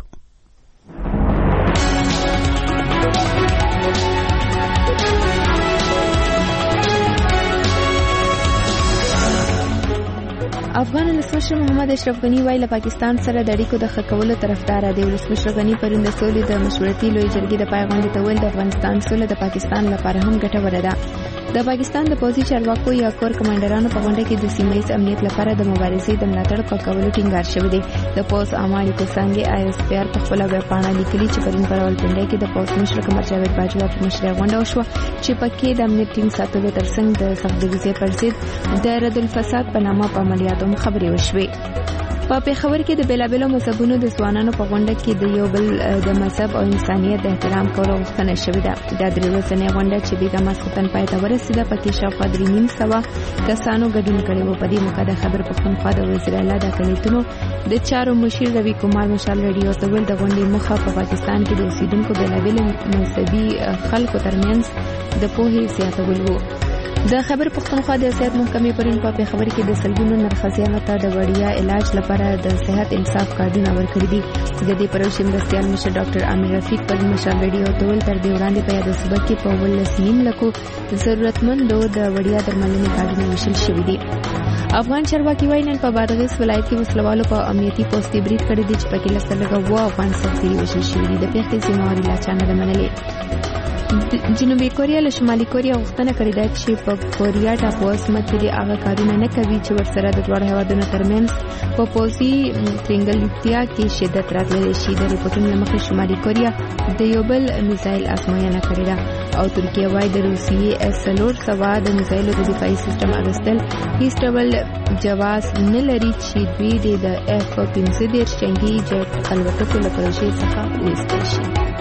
افغان ولسمشر محمد اشرف غنی وایي له پاکستان سره د اړیکو د ښه کولو طرفدار دی. ولسمشر غنی پرون د سولې د مشورتي لوی جرګې د پای غونډې ته ویل د افغانستان سوله د پاکستان لپاره هم ګټوره ده. د پاکستان د پوځي چارواکو یا کور کمانډرانو په غونډه کې د سیمه ییز امنیت لپاره د مبارزې د ملاتړ په کولو ټینګار شوی دی. د پوځ عامه اړیکو څانګې آی ایس پی آر په خپله ویبپاڼه لیکلي چې پرون په راولپنډۍ کې د پوځ مشر قمر جاوید باجوا په مشرۍ غونډه وشوه چې پکې د امنیت ټینګ ساتلو ترڅنګ د سخت دریځۍ پر ضد د رد الفساد په نامه په عملیاتو هم خبرې وشوې. په پېښور کې د بیلابېلو مذهبونو د ځوانانو په غونډه کې د یو بل د مذهب او انسانیت د احترام کولو غوښتنه شوې ده. دا درې ورځنۍ غونډه چې بیګا ماسخوتن پای ته ورسېده پکې شاوخوا درې نیم سوه کسانو ګډون کړی و. په دې موقع د خیبر پښتونخوا د وزیر اعلی د اقلیتونو د چارو مشیر روي کومار مشال رادیو ته ویل د غونډې موخه په پاکستان کې د اوسیدونکو بیلابېلو مذهبي خلکو ترمنځ د پوهې زیاتول و. د خیبر پښتونخوا د صحت محکمې پرون په پېښور کې د سلګونو نرښځیانو ته د وړیا علاج لپاره د صحت انصاف کارډونه ورکړي دي. د دې پروژې مرستیال مشر ډاکټر عامر رفیق پر مشال رادیو ته ویل تر دې وړاندې په یاد صوبه کې په ولس نیم لکو ضرورتمندو د وړیا درملنې کارډونه ویشل شوي دي. افغان چارواکي وايي نن په بادغیس ولایت کې وسلوالو په امنیتي پوستې برید کړی دی چې پکې لس لږه اووه افغان سرتیري وژل شوي دي. د پېښې ذمهواري لا چا نه ده منلې. جنوبي کوریا له شمالي کوریا غوښتنه کړې ده چې په کوریا ټاپو سیمه کې د هغه کارونه نه کوي چې ورسره د دواړو هېوادونو ترمنځ په پوځي ترنګلتیا کې شدت راتللی شي. د ریپورټونو له مخې شمالي کوریا د یو بل میزایل ازموینه کړې ده او ترکیه وايي د روسیې اس څلور سوه د میزایلو د دفاعي سیسټم اخیستل هیڅ ډول جواز نه لري چې دوی د اف پنځه دېرش جنګي جټ الوتکو له پروژې څخه وایستل شي.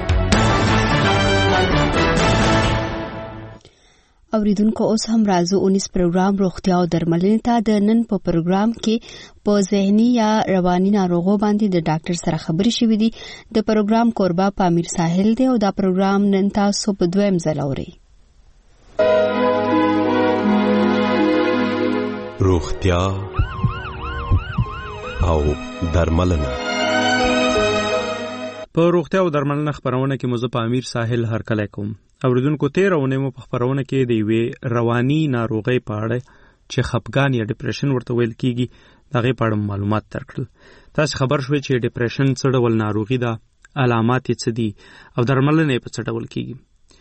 اوریدونکو اوس هم راځو اونیس پروګرام روغتیا او درملنې ته. د نن په پروګرام کې په ذهني یا رواني ناروغو باندې د ډاکټر سره خبرې شوې دي. د پروګرام کوربه پامیر ساحل دی او دا پروګرام نن تاسو په دویم ځل اورئ. روغتیا او درملنه. په روغتیا او درملنه خبرونه کې مو زه پامیر ساحل هرکلی کوم. اوریدونکو تیر اونۍ مو په خبرونه کې د یوې رواني ناروغۍ په اړه چې خپګان یا ډیپریشن ورته ویل کیږي د هغې په اړه معلومات درکړل. تاسو خبر شوئ چې ډیپریشن څه ډول ناروغي ده، علامات یې څه دي او درملنه یې په څه ډول کیږي.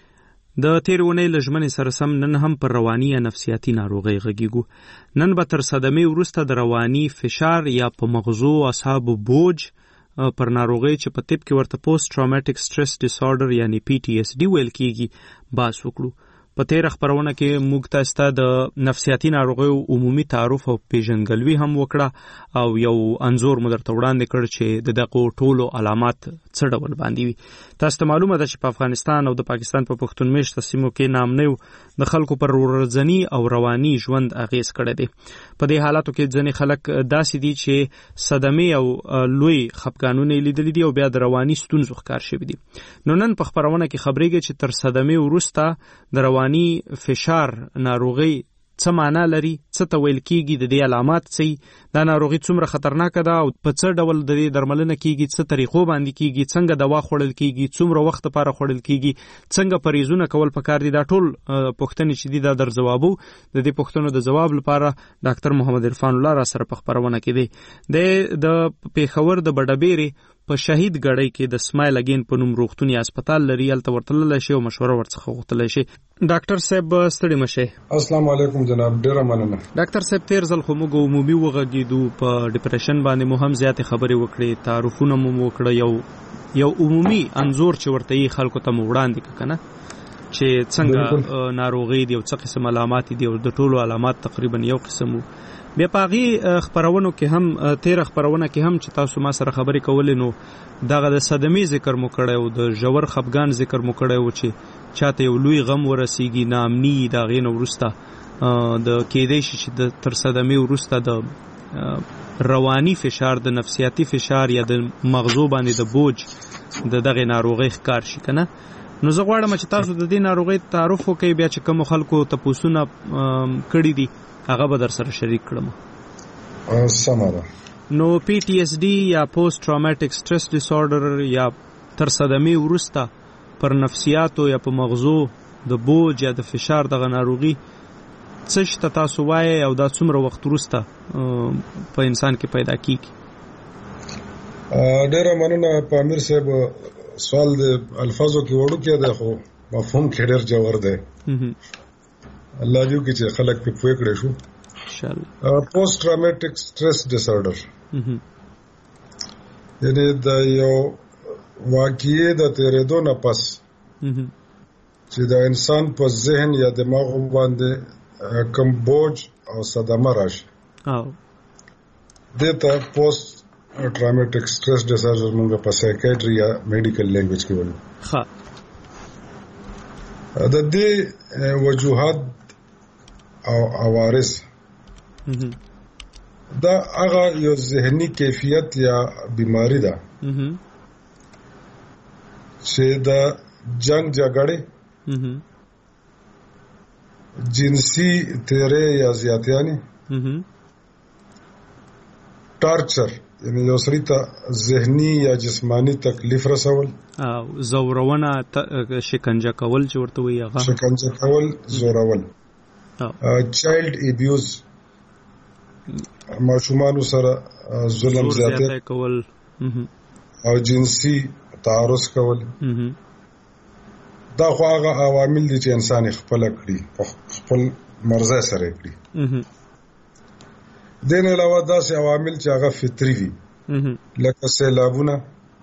د تیر اونۍ له ژمنې سره سم نن هم پر رواني یا نفسیاتي ناروغۍ غږیږو. نن به تر صدمې وروسته د رواني فشار یا په مغزو اعصابو بوج پر ناروغۍ چې په طب کې ورته پوسټ ټراوماټیک سټرس ډیس آرډر یعنی پی ټي اس ډي ویل کیږي بحث وکړو. په تیر خبرونه کې موږ تاسو ته د نفسیاتي ناروغیو عمومي تعارف او پیژندګلوي هم وکړه او یو انزور مو درته وړاندې کړ چې د دغو ټولو علامات څه ډول باندې وي. تاسو ته معلومه ده چې په افغانستان او د پاکستان په پښتون میشته سیمو کې نامنیو د خلکو پر ورځني او رواني ژوند اغیز کړی دی. په دې حالاتو کې ځینې خلک داسې دي چې صدمې او لوی خپګانونه لیدلي دي او بیا د رواني ستونزو ښکار شوي دي. نو نن په خبرونه کې خبرېږي چې تر صدمې وروسته د رواني فشار ناروغي څه معنا لري، څه ته ویل کیږي، د دې علامات څه، دا ناروغي څومره خطرناکه ده او په څه ډول د دې درملنه کیږي، څه طریقو باندې کیږي، څنګه دوا خوړل کیږي، څومره وخت لپاره خوړل کیږي، څنګه پریزونه کول پکار دي. دا ټول پوښتنې چې دي دا در جوابو. د دې پوښتنو د جواب لپاره ډاکټر محمد عرفان الله را سره په خبرونه کې دی. د پېښور د بډبېرې په شهید ګړۍ کې د سمایل اگین په نوم روغتونی هسپتال لري، هلته ورتللی شي او مشوره ورڅخه غوښتلی شي. ډاکټر صاحب ستړي مشه. السلام علیکم جناب، ډیره مننه. ډاکټر صاحب تیر ځل خو موږ عمومي وغږیدو، په ډیپریشن باندې مو هم زیاتې خبرې وکړې، تعارفونه مو وکړه، یو یو عمومي انزور چې ورته یې خلکو ته مو وړاندې کړه کنه چې څنګه ناروغي دی او څه قسم علامات دي او د ټولو علامات تقریبا یو قسم. بیا په هغې خپرونو کې هم تیره خپرونه کې هم چې تاسو ما سره خبرې کولې نو دغه د صدمې ذکر مو کړی او د ژور خپګان ذکر مو کړی و چې چاته یو لوی غم ورسیږي، ناامني د هغې نه وروسته د کیدی شي چې د تر صدمې وروسته د رواني فشار، د نفسیاتي فشار یا د مغزو باندې د بوج د دغې ناروغۍ ښکار شي که نه. نو زه غواړم چې تاسو د دې ناروغۍ تعارف وکړئ، بیا چې کومو خلکو تپوسونه کړي دي هغه به در سره شریک کړم. سمه ده. نو پی ټي اس ډي یا پوسټ ټراوماټیک سټرس ډیس آرډر یا تر صدمې وروسته پر نفسیاتو یا په مغزو د بوج یا د فشار دغه ناروغي څه شته تاسو وایي او دا څومره وخت وروسته په انسان کې پیدا کیږي؟ ډېره مننه په امیر صاحب. سوال د الفاظو کې وړو کې دی خو مفهوم کې ډېر جوړ دی. الله دې وکړي چې خلک په پوه کړي شو. انشاءالله. پوسټ ټرامیټک سټرس ډس آرډر یعنی د یو واقعي د تیرېدو نه پس چې د انسان په ذهن یا دماغ باندې کوم بوج او صدمه راشي دې ته پوسټ ټرامیټک سټرس ډس آرډر موږ په سایکیاټري یا میډیکل لینګویج کې وایو. ښه. د دې وجوهات او عوارض دا هغه یو ذهني کیفیت یا بیماری ده چې د جنگ جګړې جنسي تیرې یا زیاتیانی ټارچر یعنی یو سړی ته ذهني یا جسمانی تکلیف رسول او زورونه شکنجه کول چې ورته وي هغه شکنجه کول زورول چایلډ ابیوز ماشومان سره ظلم زیاته کول او جنسي تعرض کول دا خو هغه عوامل دي چې انسان خپل کړی خپل مرزه سره کړی. دین علاوه داسې عوامل چې هغه فطري وي لکه سیلابونه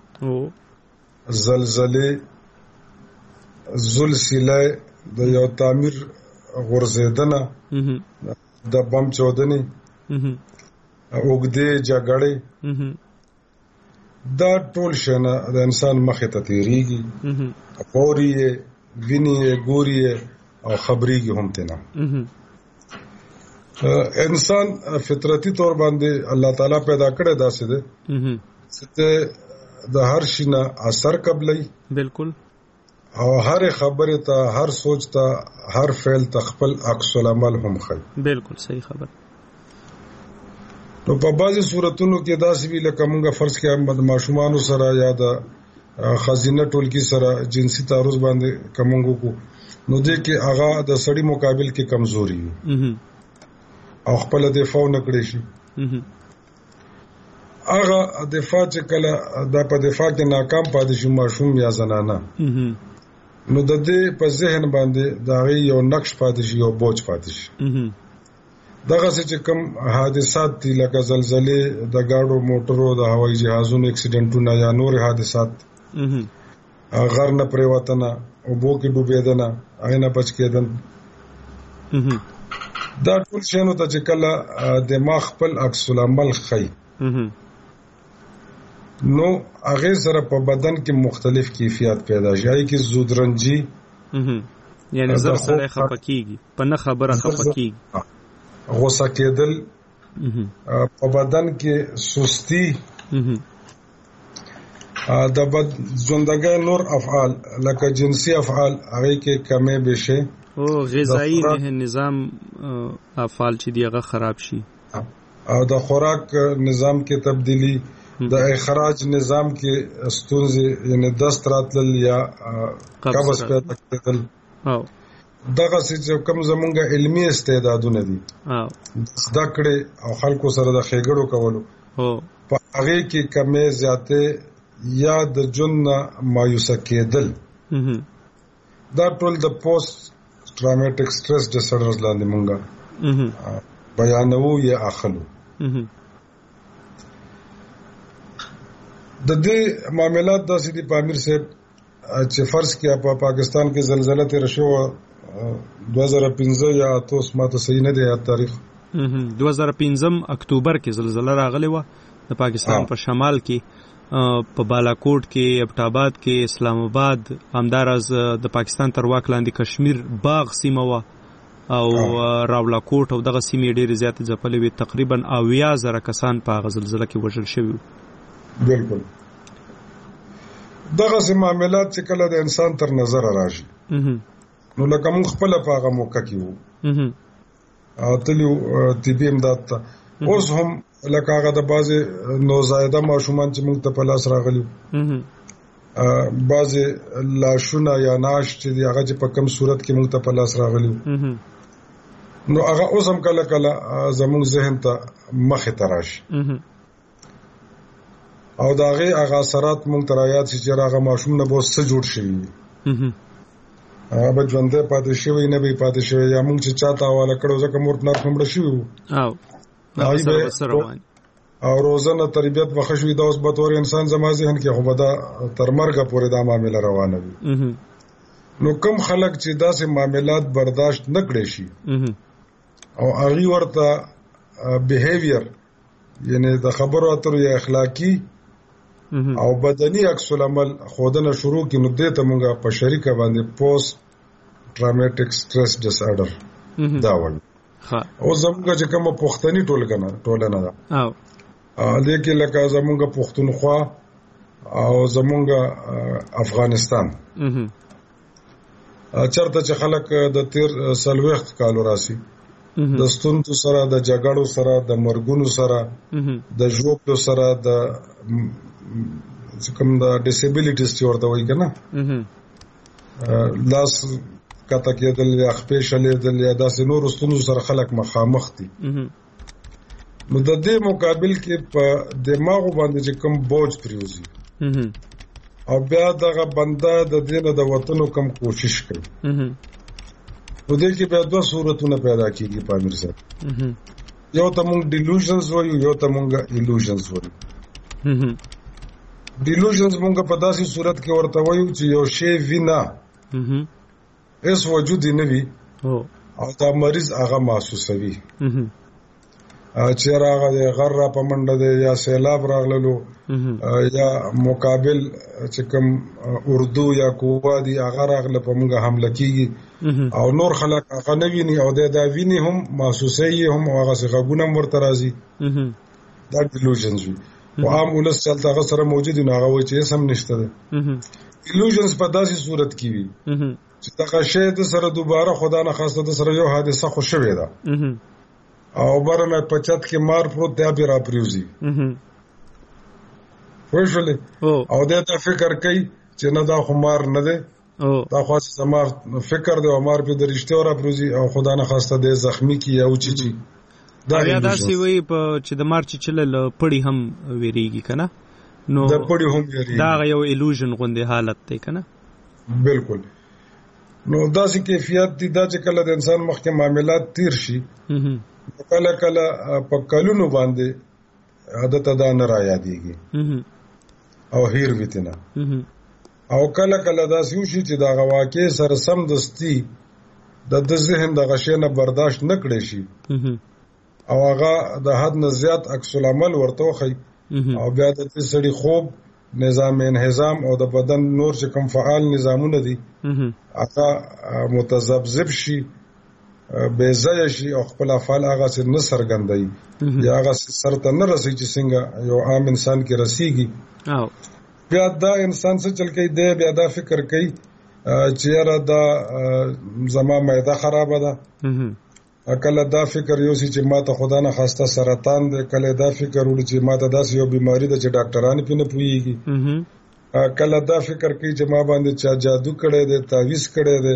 زلزلې زلزلې د یو تعمیر غورځیدنه د بم چودنې اوګدې جګړې دا ټول شنه د انسان مخې ته تیریږي اوري ویني ګوري او خبريږي هم تنه. انسان فطرتي طور باندې الله تعالی پیدا کړی داسې ده چې د هر شي نه اثر قبلې بالکل او هر خبره ته هر سوچ ته هر فعل ته خپل عکس العمل هم خي. بالکل صحیح خبر. نو په بعضي صورتونو کې داسې وی لکه مونږه فرض کې احمد ماشومان سره یا د خزینه ټولکی سره جنسي تعرض باندې کومو کو نو دې کې هغه د سړی مقابل کې کمزوري وي او خپل دفاع نه کړی شي. هغه دفاع چې کله د په دفاع کې ناکام پاتې شي ماشوم یا زنانه نو د دې په ذهن باندې دا یو نقش پاتې شي او بوج پاتې شي. دغه چې کوم حادثات دي لکه زلزلې د گاډو موټرو د هوایي جهازونو اکسیډنټونه یا نور حادثات غر نه پریوتنه او بو کې ډوبېدنه آینه بچ کېدن دا ټول شنو ته چې کله دماغ خپل عکس العمل خي نو هغه سره په بدن کې مختلف کیفیت پیدا شي کې زودرنجي یعنی زر سره خپکیږي په نه خبره خپکیږي غوسه کېدل په بدن کې سستی د بد ژوندګي نور افعال لکه جنسي افعال هغه کې کمې بشي او غذایی نظام افعال چې دیغه خراب شي او د خوراک نظام کې تبدیلی د اخراج نظام کې ستونزې یعنی دست راتل یا قبض پیدا کېدل او دغه چې کوم زمونږه علمي استعدادونه دي او زده کړې او خلکو سره د خېګړو کولو او په هغه کې کمې زیاته یا د جن مایوسه کېدل دا ټول د پوسټ ټرامیټک سټرس ډس آرډر لاندې مونږه بیانوو یا اخلو. د دې معاملات داسې دي په امیر صاحب چې فرض کیا په پاکستان کې زلزلہ تیر شو دوه زره پنځه یا تاسو ماته صحیح نه دی یاد تاریخ دوه زره پنځه اکتوبر کې زلزلہ راغلی و د پاکستان په شمال کې په بالاکوټ کې ابټاباد کې اسلام آباد همدارز د پاکستان تر واک لاندې کشمیر باغ سیمه و او راولاکوټ او دغه سیمې ډېرې زیاتې ځپلې وي تقریبا اویا زره کسان په زلزلہ کې وژل شوي. بالکل دغه سم معاملات چې کله د انسان تر نظر راشي نو لکه موږ خپل په هغه موقع کې وو او تلو طبي امداد ته اوس هم لکه هغه د بازي نوزایده ماشومان چې موږ ته په لاس راغلي بازي لاشونه یا ناش چې هغه چې په کم صورت کې موږ ته په لاس راغلي نو هغه اوس هم کله کله زموږ ذهن ته مخې ته راشي او د هغې هغه اثرات موږ ته رایاد شي چې هغه ماشوم نه به اوس څه جوړ شوي هغه به ژوندی پاتې شوی نه به یې پاتې شوی یا موږ چې چا ته حواله کړی ځکه مور پلار خو مړه شوي وو او روزنه تربیت به ښه شوي دا اوس به طور انسان زما ذهن کې خو به دا تر مرګه پورې دا معامله روانه وي نو کم خلک چې داسې معاملات برداشت نه کړی شي او هغې ورته بیهیویر یعنی د خبرو اترو یا اخلاقی او بدني عکس العمل خودنه شروع کی نو دې ته مونږه په شریکه باندې پوسټ ټرامیټک سټرس ډیس آرډر دا وایي او زموږه چې کومه پښتني ټولګنه ټولنه ده او دې کې لکه زموږه پښتونخوا او زموږه افغانستان چرته چې خلک د تیر سلويخت کالو راسي د ستونزو سره د جګړو سره د مرګونو سره د ژوبلو سره د کوم د ډیسیبلیټیز چې ورته وایي کنه لاس کته کېدل یا خپې شلېدل یا داسې نور ستونزو سره خلک مخامخ دي نو د دې مقابل کې په دماغ باندې چې کوم بوج پریوزي او بیا دغه بنده د دې نه د وطنو کم کوشش کوي نو دې کې بیا دوه صورتونه پیدا کیږي په امیر صاحب یو ته مونږ ډیلوژنز وایو یو ته مونږ ایلوژنز وایو ډیلوژنز مونږ په داسې صورت کې ورته وایو چې یو شی وینا اس وجود نه وي او دا مریض هغه محسوسوي چې راغه غر را پمنډه دی یا سیلاب راغللو یا مقابل چې کوم اردو یا قوا دی هغه راغله په موږ حمله کیږي او نور خلک هغه نه ویني او دا ویني هم محسوسي هم هغه څنګه ګونم ورته راځي دا ډیلوژنز وي او عام ولس چلته هغه سره موجود نه هغه وایي چې سم نشته ده ډیلوژنز په داسې صورت کې وي چې دا شی د سره دوباره خدا نه خواسته د سره یو حادثه خو شوې ده او برنه پچت کې مار پروت دی بیا را پریوزي وښولې او دا فکر کوي چې نه دا خو مار نه دی دا خو سمار فکر دی او مار په درشته را پریوزي او خدا نه خواسته د زخمی کی او چی چی دا یا داسې وي په چې د مار چې چلل پړی هم ویریږي کنه نو د پړی هم ویریږي دا یو ایلوژن غوندې حالت دی کنه بالکل نو داسې کیفیت دي دا چې کله د انسان مخکې معاملات تیر شي کله کله په کلونو باندې عادت ادا نه را یادېږي او هیر ویتنه او کله کله دا سوشي چې دا واقع سره سم دستی د د ذهن د غشنه برداشت نه کړي شي او هغه د حد نه زیات عکس العمل ورته خي او بیا د سړي خوب نظام انهضام او د بدن نور چې کوم فعال نظامونه دي هغه متذبذب شي بے ځای شي او خپل افعال هغه څه نه سرګندای یا هغه سرته نه رسي چې څنګه یو عام انسان کې رسیږي او بیا دا انسان څه چل کوي دی بیا دا فکر کوي چې را دا زما معده خراب ده کله دا فکر یو چې ماته خدا نه خواسته سرطان دی کله دا فکر وړي چې ماته داسې یو بیماری ده چې ډاکټران پې نه پوهیږي کله دا فکر کوي چې ما باندې چا جادو کړی دی تعویذ کړی دی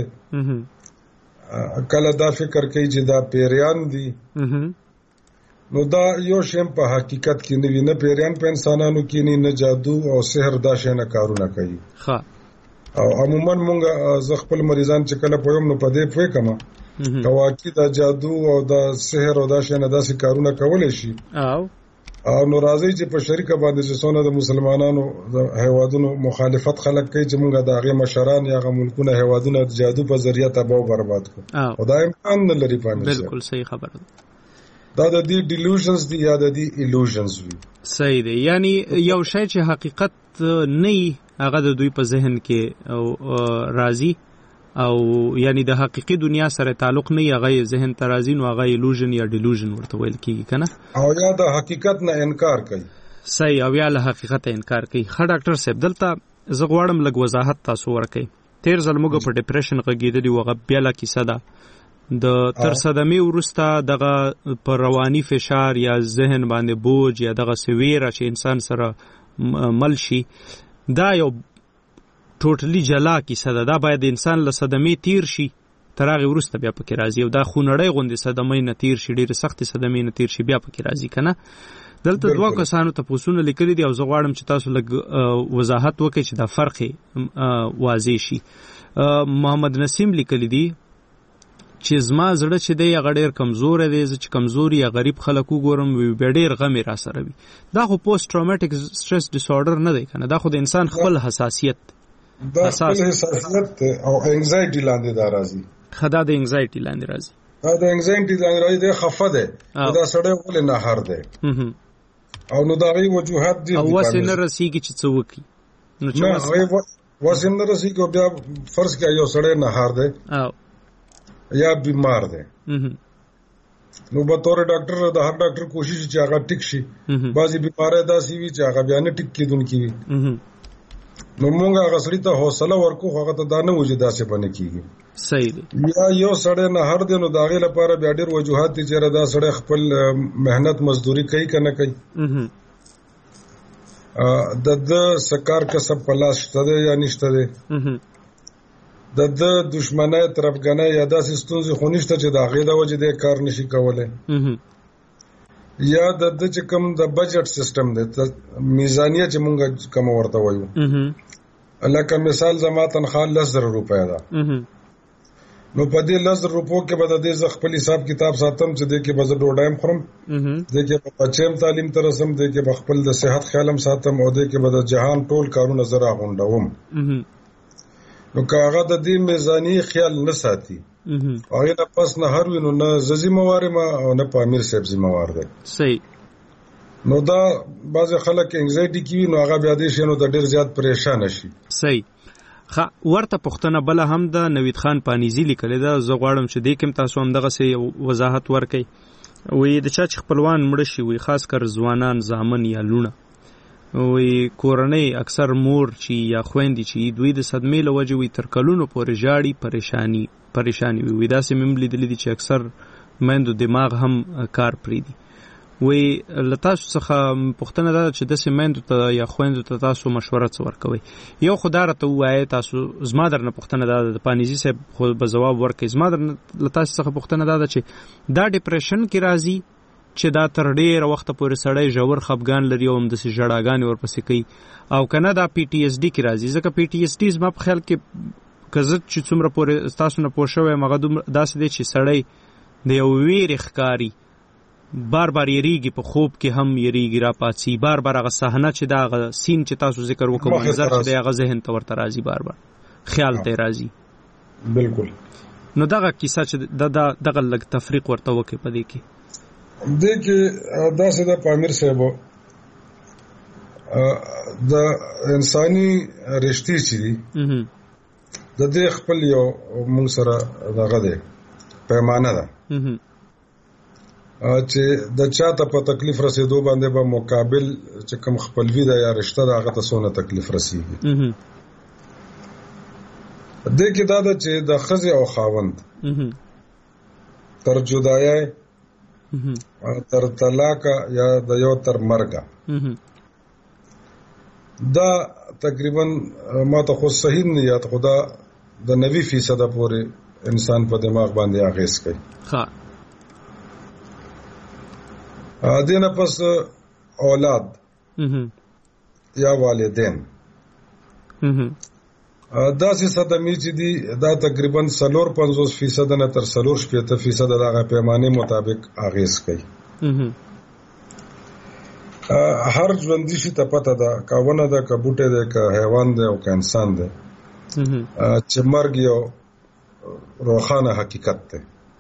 کله دا فکر کوي چې دا پیریان دي نو دا یو شیم په حقیقت کې نه وي نه پیریان په انسانانو کې نه جادو او سحر دا شی نه کارونه کوي ښه او عموما مونږ ز خپل مریضان چې کله پویم نو په دې پوي کما کواکی دا جادو او دا سحر او دا شی نه داسې کارونه کولای شي او او نو راځي چې په شریکه باندې چې څونه د مسلمانانو د هیوادونو مخالفت خلک کوي چې مونږ د هغه مشران یا هغه ملکونه هیوادونه د جادو په ذریعہ تباہ او برباد کړو خدای امکان نه لري پامه بالکل صحیح خبره دا د دې ډیلوژنز دی یا د دې ایلوژنز وي صحیح دی یعنی یو شی چې حقیقت نه هغه د دوی په ذهن کې او راضي او یعنی د حقيقي دنیا سره تعلق نه هغه ذهن ترازی نو هغه ایلوژن یا ډیلوژن ورته ویل کیږي کنه او یا د حقیقت نه انکار کوي صحیح او یا له حقیقت انکار کوي خا ډاکټر صاحب دلته زه غواړم لږ وضاحت تاسو ورکړئ تیر ځل موږ په ډیپریشن غږیدلی وغه بیا لا کیسه ده د تر صدمې ورسته دغه پر رواني فشار یا ذهن باندې بوج یا دغه سویره چې انسان سره مل شي دا یو ټوټلی جلا کیسه ده دا باید انسان له صدمې تیر شي تر هغې وروسته بیا پکې راځي او دا خونړۍ غوندې صدمې نه تیر شي، ډېرې سختې صدمې نه تیر شي، بیا پکې راځي که نه. دلته دوه کسانو تپوسونه لیکلي دي او زه غواړم چې تاسو لږ وضاحت وکړئ چې دا فرق واضح شي. محمد نسیم لیکلي دي چې زما زړه چې دی هغه ډېر کمزوری دی، زه چې کمزوري یا غریب خلک وګورم بیا ډېر غم یې را سره وي. دا خو پوسټ ټراوماټیک سټرس ډیسارډر نه دی که نه، دا خو د انسان خپل حساسیت دا خپل حساسیت او انگزایټي لاندې دا راځي. ښه، دا د انگزایټي لاندې راځي، دا د انگزایټي لاندې راځي، دی خفه دی، دا سړی ولې نهار دی او نو دا غي وجوهات دي او واسه نه رسیږي چې څه وکړي. نو چې واسه نه رسیږي او بیا فرض کړه یو سړی نهار دی او یا بیمار دی، نو به تور ډاکټر د هر ډاکټر کوشش چې هغه ټیک شي. بعضی بیماری داسې وي چې هغه بیا نه ټیک کېدونکي وي، نو مونږ هغه سړي ته حوصله ورکو، هغه ته دا نه و چې داسې به نه کېږي. صحیح دی. یا یو سړی نهار دی نو د هغې لپاره بیا ډېر وجوهات دي چې دا سړی خپل محنت مزدوري کوي که نه کوي، د ده څه کار کسب په لاس شته دی یا نشته دی، د ده دشمنۍ طرفګنۍ یا داسې ستونزې خو نشته چې د هغې د وجې دی کار نشي کولی، یا د ده چې کوم د بجټ سیسټم دی میزانیه چې مونږ کوم ورته وایو، لکه مثال زما تنخواه لس زره روپۍ ده، نو په دې لس زره روپو کې به د دې زه خپل حساب کتاب ساتم چې دې کې به زه ډوډۍ هم خورم، دې کې به بچی هم تعلیم ته رسم، دې کې به خپل د صحت خیال هم ساتم او دې کې به د جهان ټول کارونه زه راغونډوم. نو که هغه د دې میزانیې خیال نه ساتي هغې نه پس نه هر وي، نو نه زه ذمهوار یم او نه په امیر صاحب ذمهوار دی. صحیح. نو دا بعضې خلک انگزایټي کې وي، نو هغه بیا دې شیانو ته ډېر زیات پریشانه شي. صحیح. ښه، ورته پوښتنه بله هم ده، نوید خان پانیزي لیکلې ده، زه غواړم چې دې کې هم تاسو همدغسې وضاحت ورکئ. وایي د چا چې خپلوان مړه شي، وایي خاص کر ځوانان، زامن یا لوڼه، وایي کورنۍ اکثر مور چې یا خویندې چې دوی د صدمې له وجې وایي تر کلونو پورې ژاړي، پریشاني پریشاني وي. وایي داسې مې هم لیدلي دي چې اکثر میندو دماغ هم کار پرېږدي. وایي له تاسو څخه پوښتنه دا ده چې داسې میندو ته یا خویندو ته تاسو مشوره څه ورکوئ؟ یو خو دا راته ووایئ تاسو، زما درنه پوښتنه دا ده، د پانیزي صاحب خو به ځواب ورکوي، زما درنه له تاسو څخه پوښتنه دا ده چې دا ډپریشن کې راځي چې دا تر ډېره وخته پورې سړی ژور خفګان لري او همداسې ژړاګانې ورپسې کوي، او که نه دا پی ټي ایس ډي کې راځي. ځکه پی ټي ایس ډي زما په خیال کې که زه چې څومره پورې ستاسو نه پوه شوی یم هغه داسې دی چې سړی د یو ویرې ښکاري، بار بار یریږي، په خوب کې هم یریږي، را پاڅي، بار بار هغه صحنه چې دا هغه سین چې تاسو ذکر وکړو منظر چې دی هغه ذهن ته ورته راځي، بار بار خیال ته راځي. بالکل. نو دغه کیسه چې دغه لږ تفریق ورته وکړي په دې کې. دې کې داسې د پامیر صاحب د انساني رشتې چې دي د دې خپل یو موږ سره دغه دی پیمانه ده چې د چا ته په تکلیف رسېدو باندې به مقابل چې کوم خپلوي ده یا رشته ده هغه ته څونه تکلیف رسېږي. دې کې دا ده چې د ښځې او خاوند تر جدایۍ، تر طلاقه یا د یو تر مرګه، دا تقریبا ما ته خو صحیح نه یاد، خو دا د نوي فیصده پورې انسان په دماغ باندې اغېز کوي. دې نه پس اولاد یا والدین، داسې صدمې چې دي دا تقریبا څلور پنځوس فیصده نه تر څلور شپېته فیصده د هغه پیمانې مطابق اغېز کوي. هر ژوندي شي ته پته ده، که ونه ده، که بوټی دی، که حیوان دی او که انسان دی، چې مرګ یو روښانه حقیقت دی.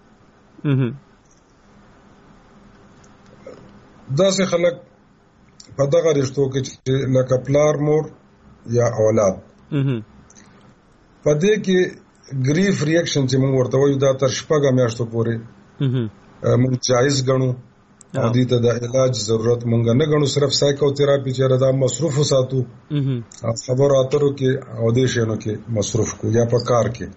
داسې خلک په دغه رشتو کې چې لکه پلار، مور یا اولاد، په دې کې ګریف ریاکشن چې موږ ورته وایو دا تر شپږه میاشتو پورې موږ جایز ګڼو او دې ته د علاج ضرورت موږ نه ګڼو، صرف سایکو تراپي چې دا مصروف وساتو، خبرو اترو کې او دې شیانو کې مصروف کو یا په کار کې.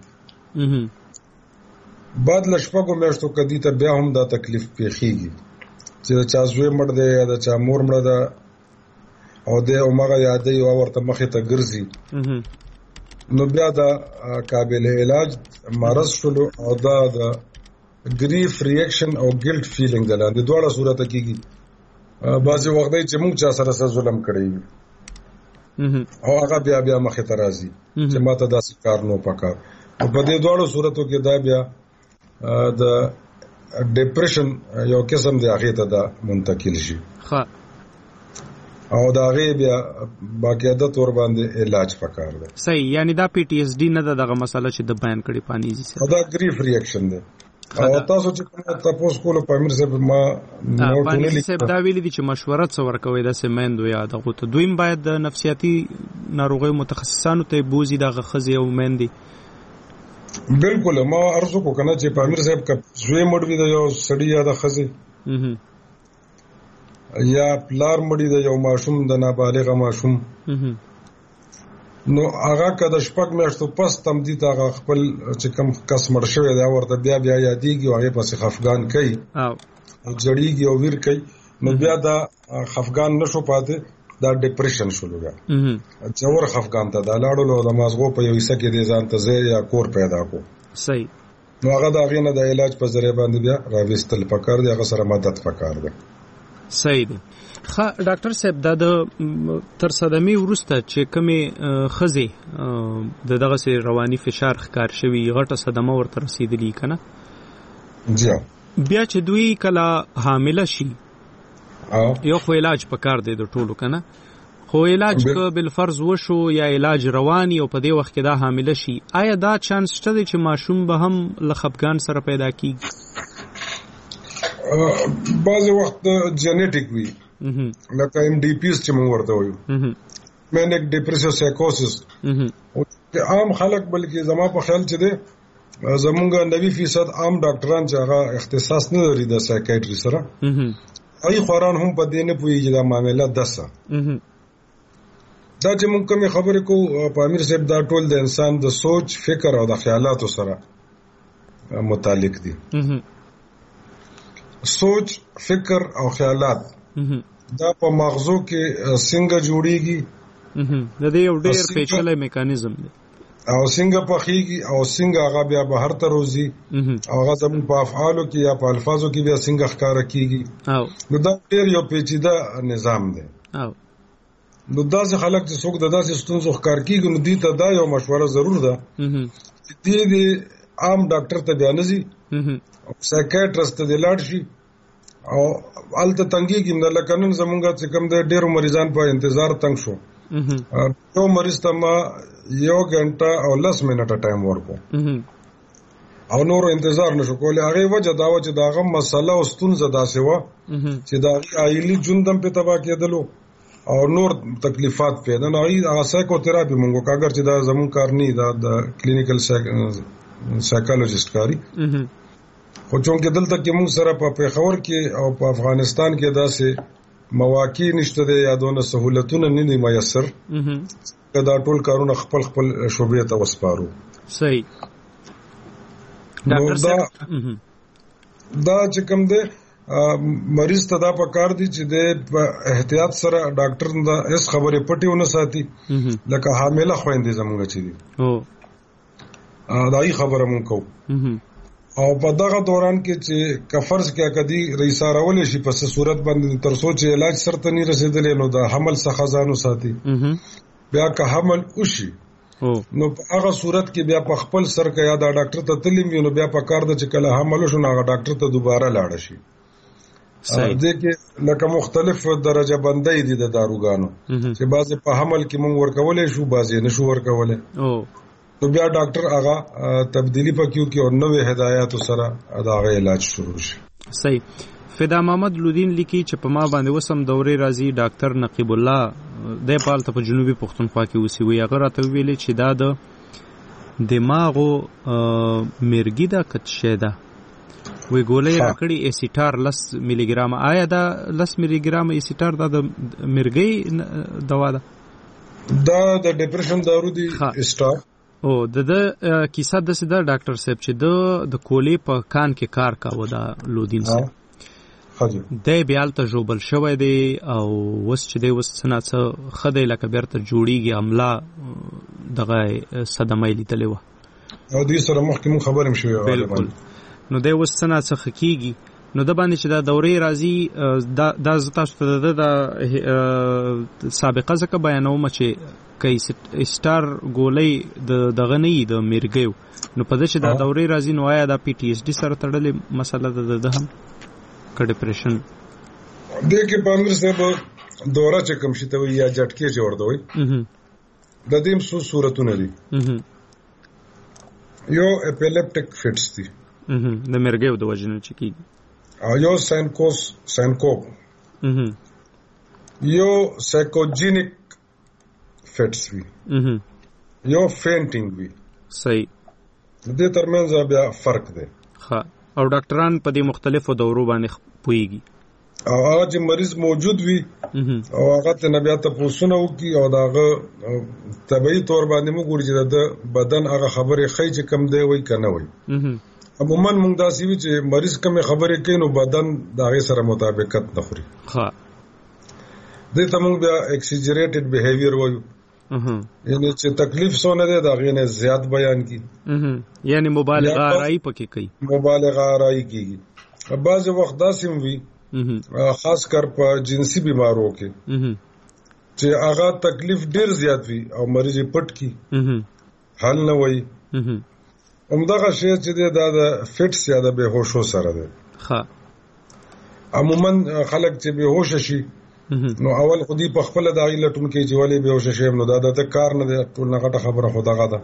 بعد له شپږو میاشتو کې دې ته بیا هم دا تکلیف پیښیږي چې د چا زوی مړ دی یا د چا مور مړه ده او دې هماغه یادوي او ورته مخې ته ګرځي، نو بیا دا قابل علاج مرض شلو او دا د ګریف ریاکشن او ګیلټ فیلینګ د لاندې دواړه صورت کېږي. بعضې وخت دی چې موږ چا سره څه ظلم کړی وي او هغه بیا بیا مخې ته راځي چې ما ته داسې کار نو پکار. او په دې دواړو صورتو کې دا بیا د ډیپریشن یو قسم دی هغې ته دا منتقل شي او د هغې بیا باقاعده طور باندې علاج پکار دی. صحیح، یعنی دا پی ټي ایس ډي نه ده دغه مسله چې د بیان کړي پانیزي سره، دا ګریف ریاکشن دی. او تاسو چې تاسو کولو په امیر صاحب ما نو پانیزي صاحب دا ویلي دي چې مشوره څه ورکوي د سیمندو یا دغه ته دویم باید د نفسیاتي ناروغیو متخصصانو ته بوزي دغه خزي او مندي. بالکل ما ارزو کو کنه چې په امیر صاحب کا زوی مړ وي د یو سړی یا د خزي یا پلار مړی د یو ماشوم د نابالغ ماشوم نو هغه کده شپږ میاشتو پس تمدید هغه خپل چې کوم کس مړ شوی دا ورته بیا بیا یادېږي او هغه پسې خفګان کوي او جړیږي او ویر کوي نو بیا دا خفګان نشو پاتې دا ډیپریشن شروع بیا جوړ خفګان ته دا لاړو د مازغو په یو حصہ کې د ځان ته ځای یا کور پیدا کو. صحیح، نو هغه دا غینه د علاج په ذریعہ باندې بیا راوستل پکار دی، هغه سره مدد پکار دی. صحیح دی. ښه ډاکټر صاحب دا د تر صدمې وروسته چې کومې ښځې د دغسې رواني فشار ښکار شوي غټه صدمه ورته رسېدلي که نه بیا چې دوی کله حامله شي یو خو علاج پکار دی د ټولو که نه، خو علاج که بالفرض وشو یا علاج رواني او په دې وخت کې دا حامله شي، آیا دا چانس شته دی چې ماشوم به هم له خفګان سره پیدا کېږي؟ بعضې وخت جنیټیک وي لکه ایم ډي پی چې موږ ورته وایو مینیک ډیپریسیو سایکوسس. عام خلک بلکې زما په خیال چې دی زمونږ نوي فیصد عام ډاکټران چې هغه اختصاص نه لري د سایکایټري سره هغوی خوران هم په دې نه پوهېږي دا معامله دسه. دا چې موږ کومې خبرې کوو په امیر صاحب دا ټول د انسان د سوچ فکر او د خیالاتو سره متعلق دي. سوچ فکر او خیالات دا په مغزو کې څنګه جوړیږي د دې یو ډېر پیچلی میکانیزم دی او څنګه پخېږي او څنګه هغه بیا بهر ته روځي او هغه زموږ په افعالو کې یا په الفاظو کې بیا څنګه ښکاره کېږي. نو دا ډېر یو پیچیده نظام دی. نو داسې خلک چې څوک د داسې ستونزو ښکار کېږي نو دې ته دا یو مشوره ضرور ده چې دې د عام ډاکټر ته بیا نه ځي سایکایټرسټ ته دې لاړ شي او هلته تنګېږي نه. لکه نن زمونږ چې کوم دی ډېرو مریضان په انتظار تنګ شو، یو مریض ته ما یو ګنټه او لس منټه ټایم ورکو او نور انتظار نشو کولی. هغې وجه دا وه چې د هغه مسله او ستونزه داسې وه چې د هغې عائلي ژوند هم پې تباه کېدلو او نور تکلیفات پې نو هغې هغه سایکوتراپي مونږ وکړو، اګر چې دا زمونږ کار نه دا د کلینیکل سایکالوجیسټ کاري خو چونکې دلته کې موږ سره په پېښور کې او په افغانستان کې داسې مواقع نشته دی یا دونه سهولتونه نه دي میسر که دا ټول کارونه خپل خپل شعبې ته وسپارو. صحیح. نو دا دا چې کوم دی مریض ته دا پکار دي چې د په احتیاط سره ډاکټر دا هیڅ خبرې پټې ونه ساتي لکه حامله خویندې زموږ چې دي دا یې خبره مونږ کوو او په دغه دوران کې چې کفرض کې کدي رئیسارولې شي په صورت باندې تر څو چې علاج سرته نه رسیدلې نو د حمل څخه ځانو ساتي. بیا که حمل وشي نو په هغه صورت کې بیا په خپل سر کې یا د ډاکټر ته تللی وي نو بیا په کار ده چې کله حمل وشو نو هغه ډاکټر ته دوباره لاړ شي. دې کې لکه مختلف درجه بندۍ دي د داروګانو چې بعضې په حمل کې مونږ ورکولی شو بعضې نشو ورکولی نو بیا ډاکټر هغه تبدیلی پکې وکړي او نوې هدایاتو سره د هغه علاج شروع شي. صحیح. فدا محمد لودین لیکي چې په ما باندې وسم دورې راځي ډاکټر نقیب الله د پالته په جنوبي پښتونخوا کې اوسي وي هغه راته ویلي چې دا د دماغو مرګي دا کټ شه ده وی ګولې راکړي ایسیټار لس ملي ګرام. آیا دا لس ملي ګرام ایسیټار دا د مرګي دوا ده؟ دا د ډیپریشن دارو دی اسټار او د د کیسه د سیده ډاکټر صاحب چې د د کولې په کان کې کار کاوه دا لودین صاحب د بیال ته جوبل شوی دی او وس چې دی وس څنګه څه خدای لکه بیرته جوړیږي عمله دغه صدمه لیدلې و او دې سره مخکې مون خبرم شوې. بالکل. نو د وسنه څخه کیږي نو د باندې چې دا دورې راځي دا د تاسو ته د سابقه ځکه بیانوم چې کای سټار ګولې د دغه نه د میرګیو نو په دې چې دا دورې راځي نو آیا دا پی ټی ایس ډي سره تړلې مسله ده د هم ک ډیپریشن دې کې پامیر صاحب دوره چې کوم شي ته یا جټکې جوړ دوی د دې څو صورتونه دي. یو اپیلیپټک فټس دي د میرګیو د وجنه چې کیږي او یو ساینکوس ساینکوپ یو سایکوجینیک فټس وی یو فینټینګ وی. صحیح. د دې ترمنځ بیا فرق دی. ها او ډاکټران په دې مختلفو دورو باندې پويږي او هغه چې مریض موجود وي او هغه ته بیا ته پوښتنه وکړي او داغه طبيعي تور باندې موږ ګوري چې د بدن هغه خبره خی چې کم دی وای کنه وای. عموما موږ دا سی وی چې مریض کوم خبره کوي نو بدن داغه سره مطابقت نه خوري. ها دې ته موږ بیا ایکسیجریټډ بیهیویر وایو. یعنی چې تکلیف سونه ده داغه نه زیات بیان کی. یعنی مبالغه راي پکې کوي. مبالغه راي کیږي. بعض وخت داسې وي خاص کر په جنسي بیمارو کې چې هغه تکلیف ډیر زیات وي او مریض پټ کی حل نه وای. همدغه شی چې د فټس یا د بهوشو سره ده. ها عموما خلک چې بهوش شي نو اول خودي په خپل د عیلتون کې چې ولې بهوش شي نو دا د کار نه ده ټول نه غټه خبره خداغه ده.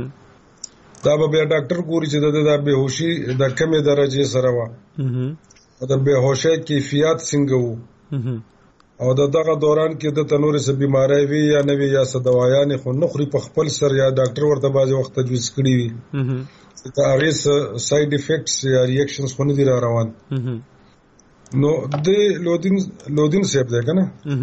دا به ډاکټر ګوري چې د بهوشي د کمې درجه سره و او د بهوشۍ کیفیت څنګه وو او د دغه دوران کې د تنوري سه بیماری وی یا نه وی یا څه دوايان خو نخري په خپل سر یا ډاکټر ورته بازي وخت تجویز کړی وي چې هغه ساید افیکټس یا ریاکشنز خو نه دي روان. نو د لودین لودین سیب ده کنه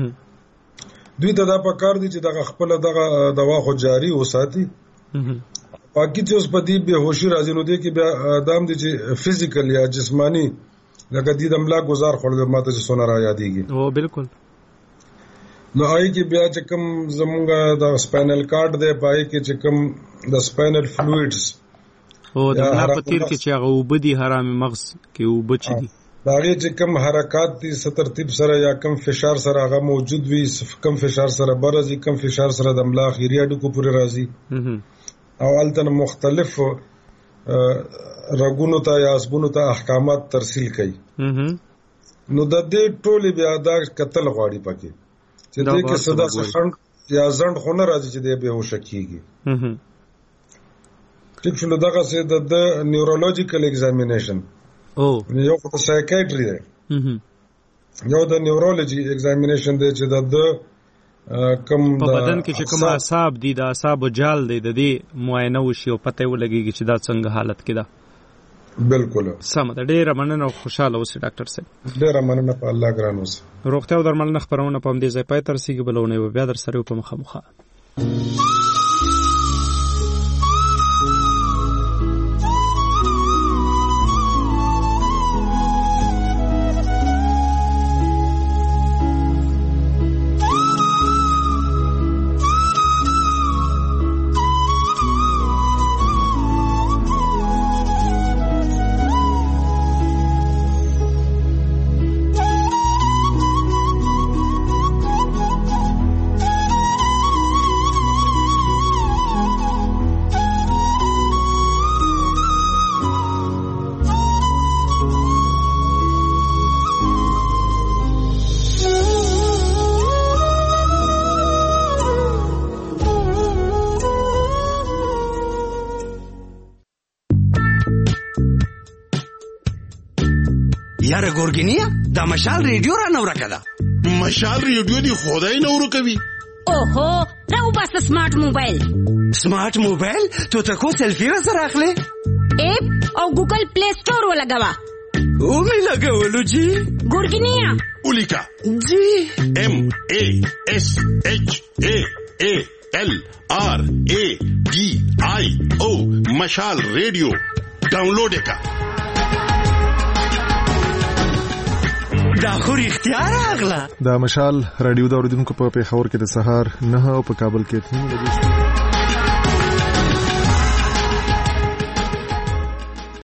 دوی ته دا پکار دي چې دغه خپل دغه دوا خو جاری وساتي. باقي چې اوس په دې بهوشي راځي نو دې کې بیا ادم دي چې فزیکل یا جسمانی لکه دې د املا گزار خورل ماته چې سونه را یادېږي. او بالکل. نو آی کې بیا چې کوم زمونږه د سپاینل کارډ دی پای کې چې کوم د سپاینل فلویډز او د ملا په تیر کې چې هغه وبدي حرام مغز کې وبچي دي داغه چې کوم حرکات دي سترتیب سره یا کوم فشار سره هغه موجود وي کوم فشار سره برازي کوم فشار سره د املا خیریا ډکو پورې راځي او التن مختلف رګونو ته یا اسبونو ته احکامات ترسیل کوي. نو د دې ټولې بیا دا قتل غواړي پکې چې دې کې صدا څخه یا ځند خو نه راځي چې دې به هوښ کیږي. ټیک شو دغه څه د نیورولوژیکل ایگزامینیشن او یو خو سایکیاتری دی یو د نیورولوژي ایگزامینیشن دی چې د کم په بدن کې چې کوم اعصاب دي د اعصاب جال دی د دې معاینه وشي او پته ولګيږي چې دا څنګه حالت کې ده. بالکل سم ده. ډیره مننه او خوشاله اوسئ ډاکټر صاحب. ډیره مننه په الله ګران اوسئ. روغتیا او درملنه خبرونه په دې ځای پای تر سیګ بلونه بیا در سره په مخه مخه. یاره ګورګینیا دا مشال ریډیو را نو راکړه. مشال ریډیو دی خدای نو ورکوي. اوهو راو بس سمارټ موبایل. سمارټ موبایل ته تاسو سلفي را سره اخلي اپ او ګوګل پلی سٹور ولګوا او می لګولو جی ګورګینیا اولیکا جی ام ا اس اچ ا ا ال آر ا ډي آی او مشال ریډیو ډاونلوډ کا. دا خو اختیار اغلا دا مشال رادیو دا اوریدونکو په پیښور کې د سهار نه او په کابل کې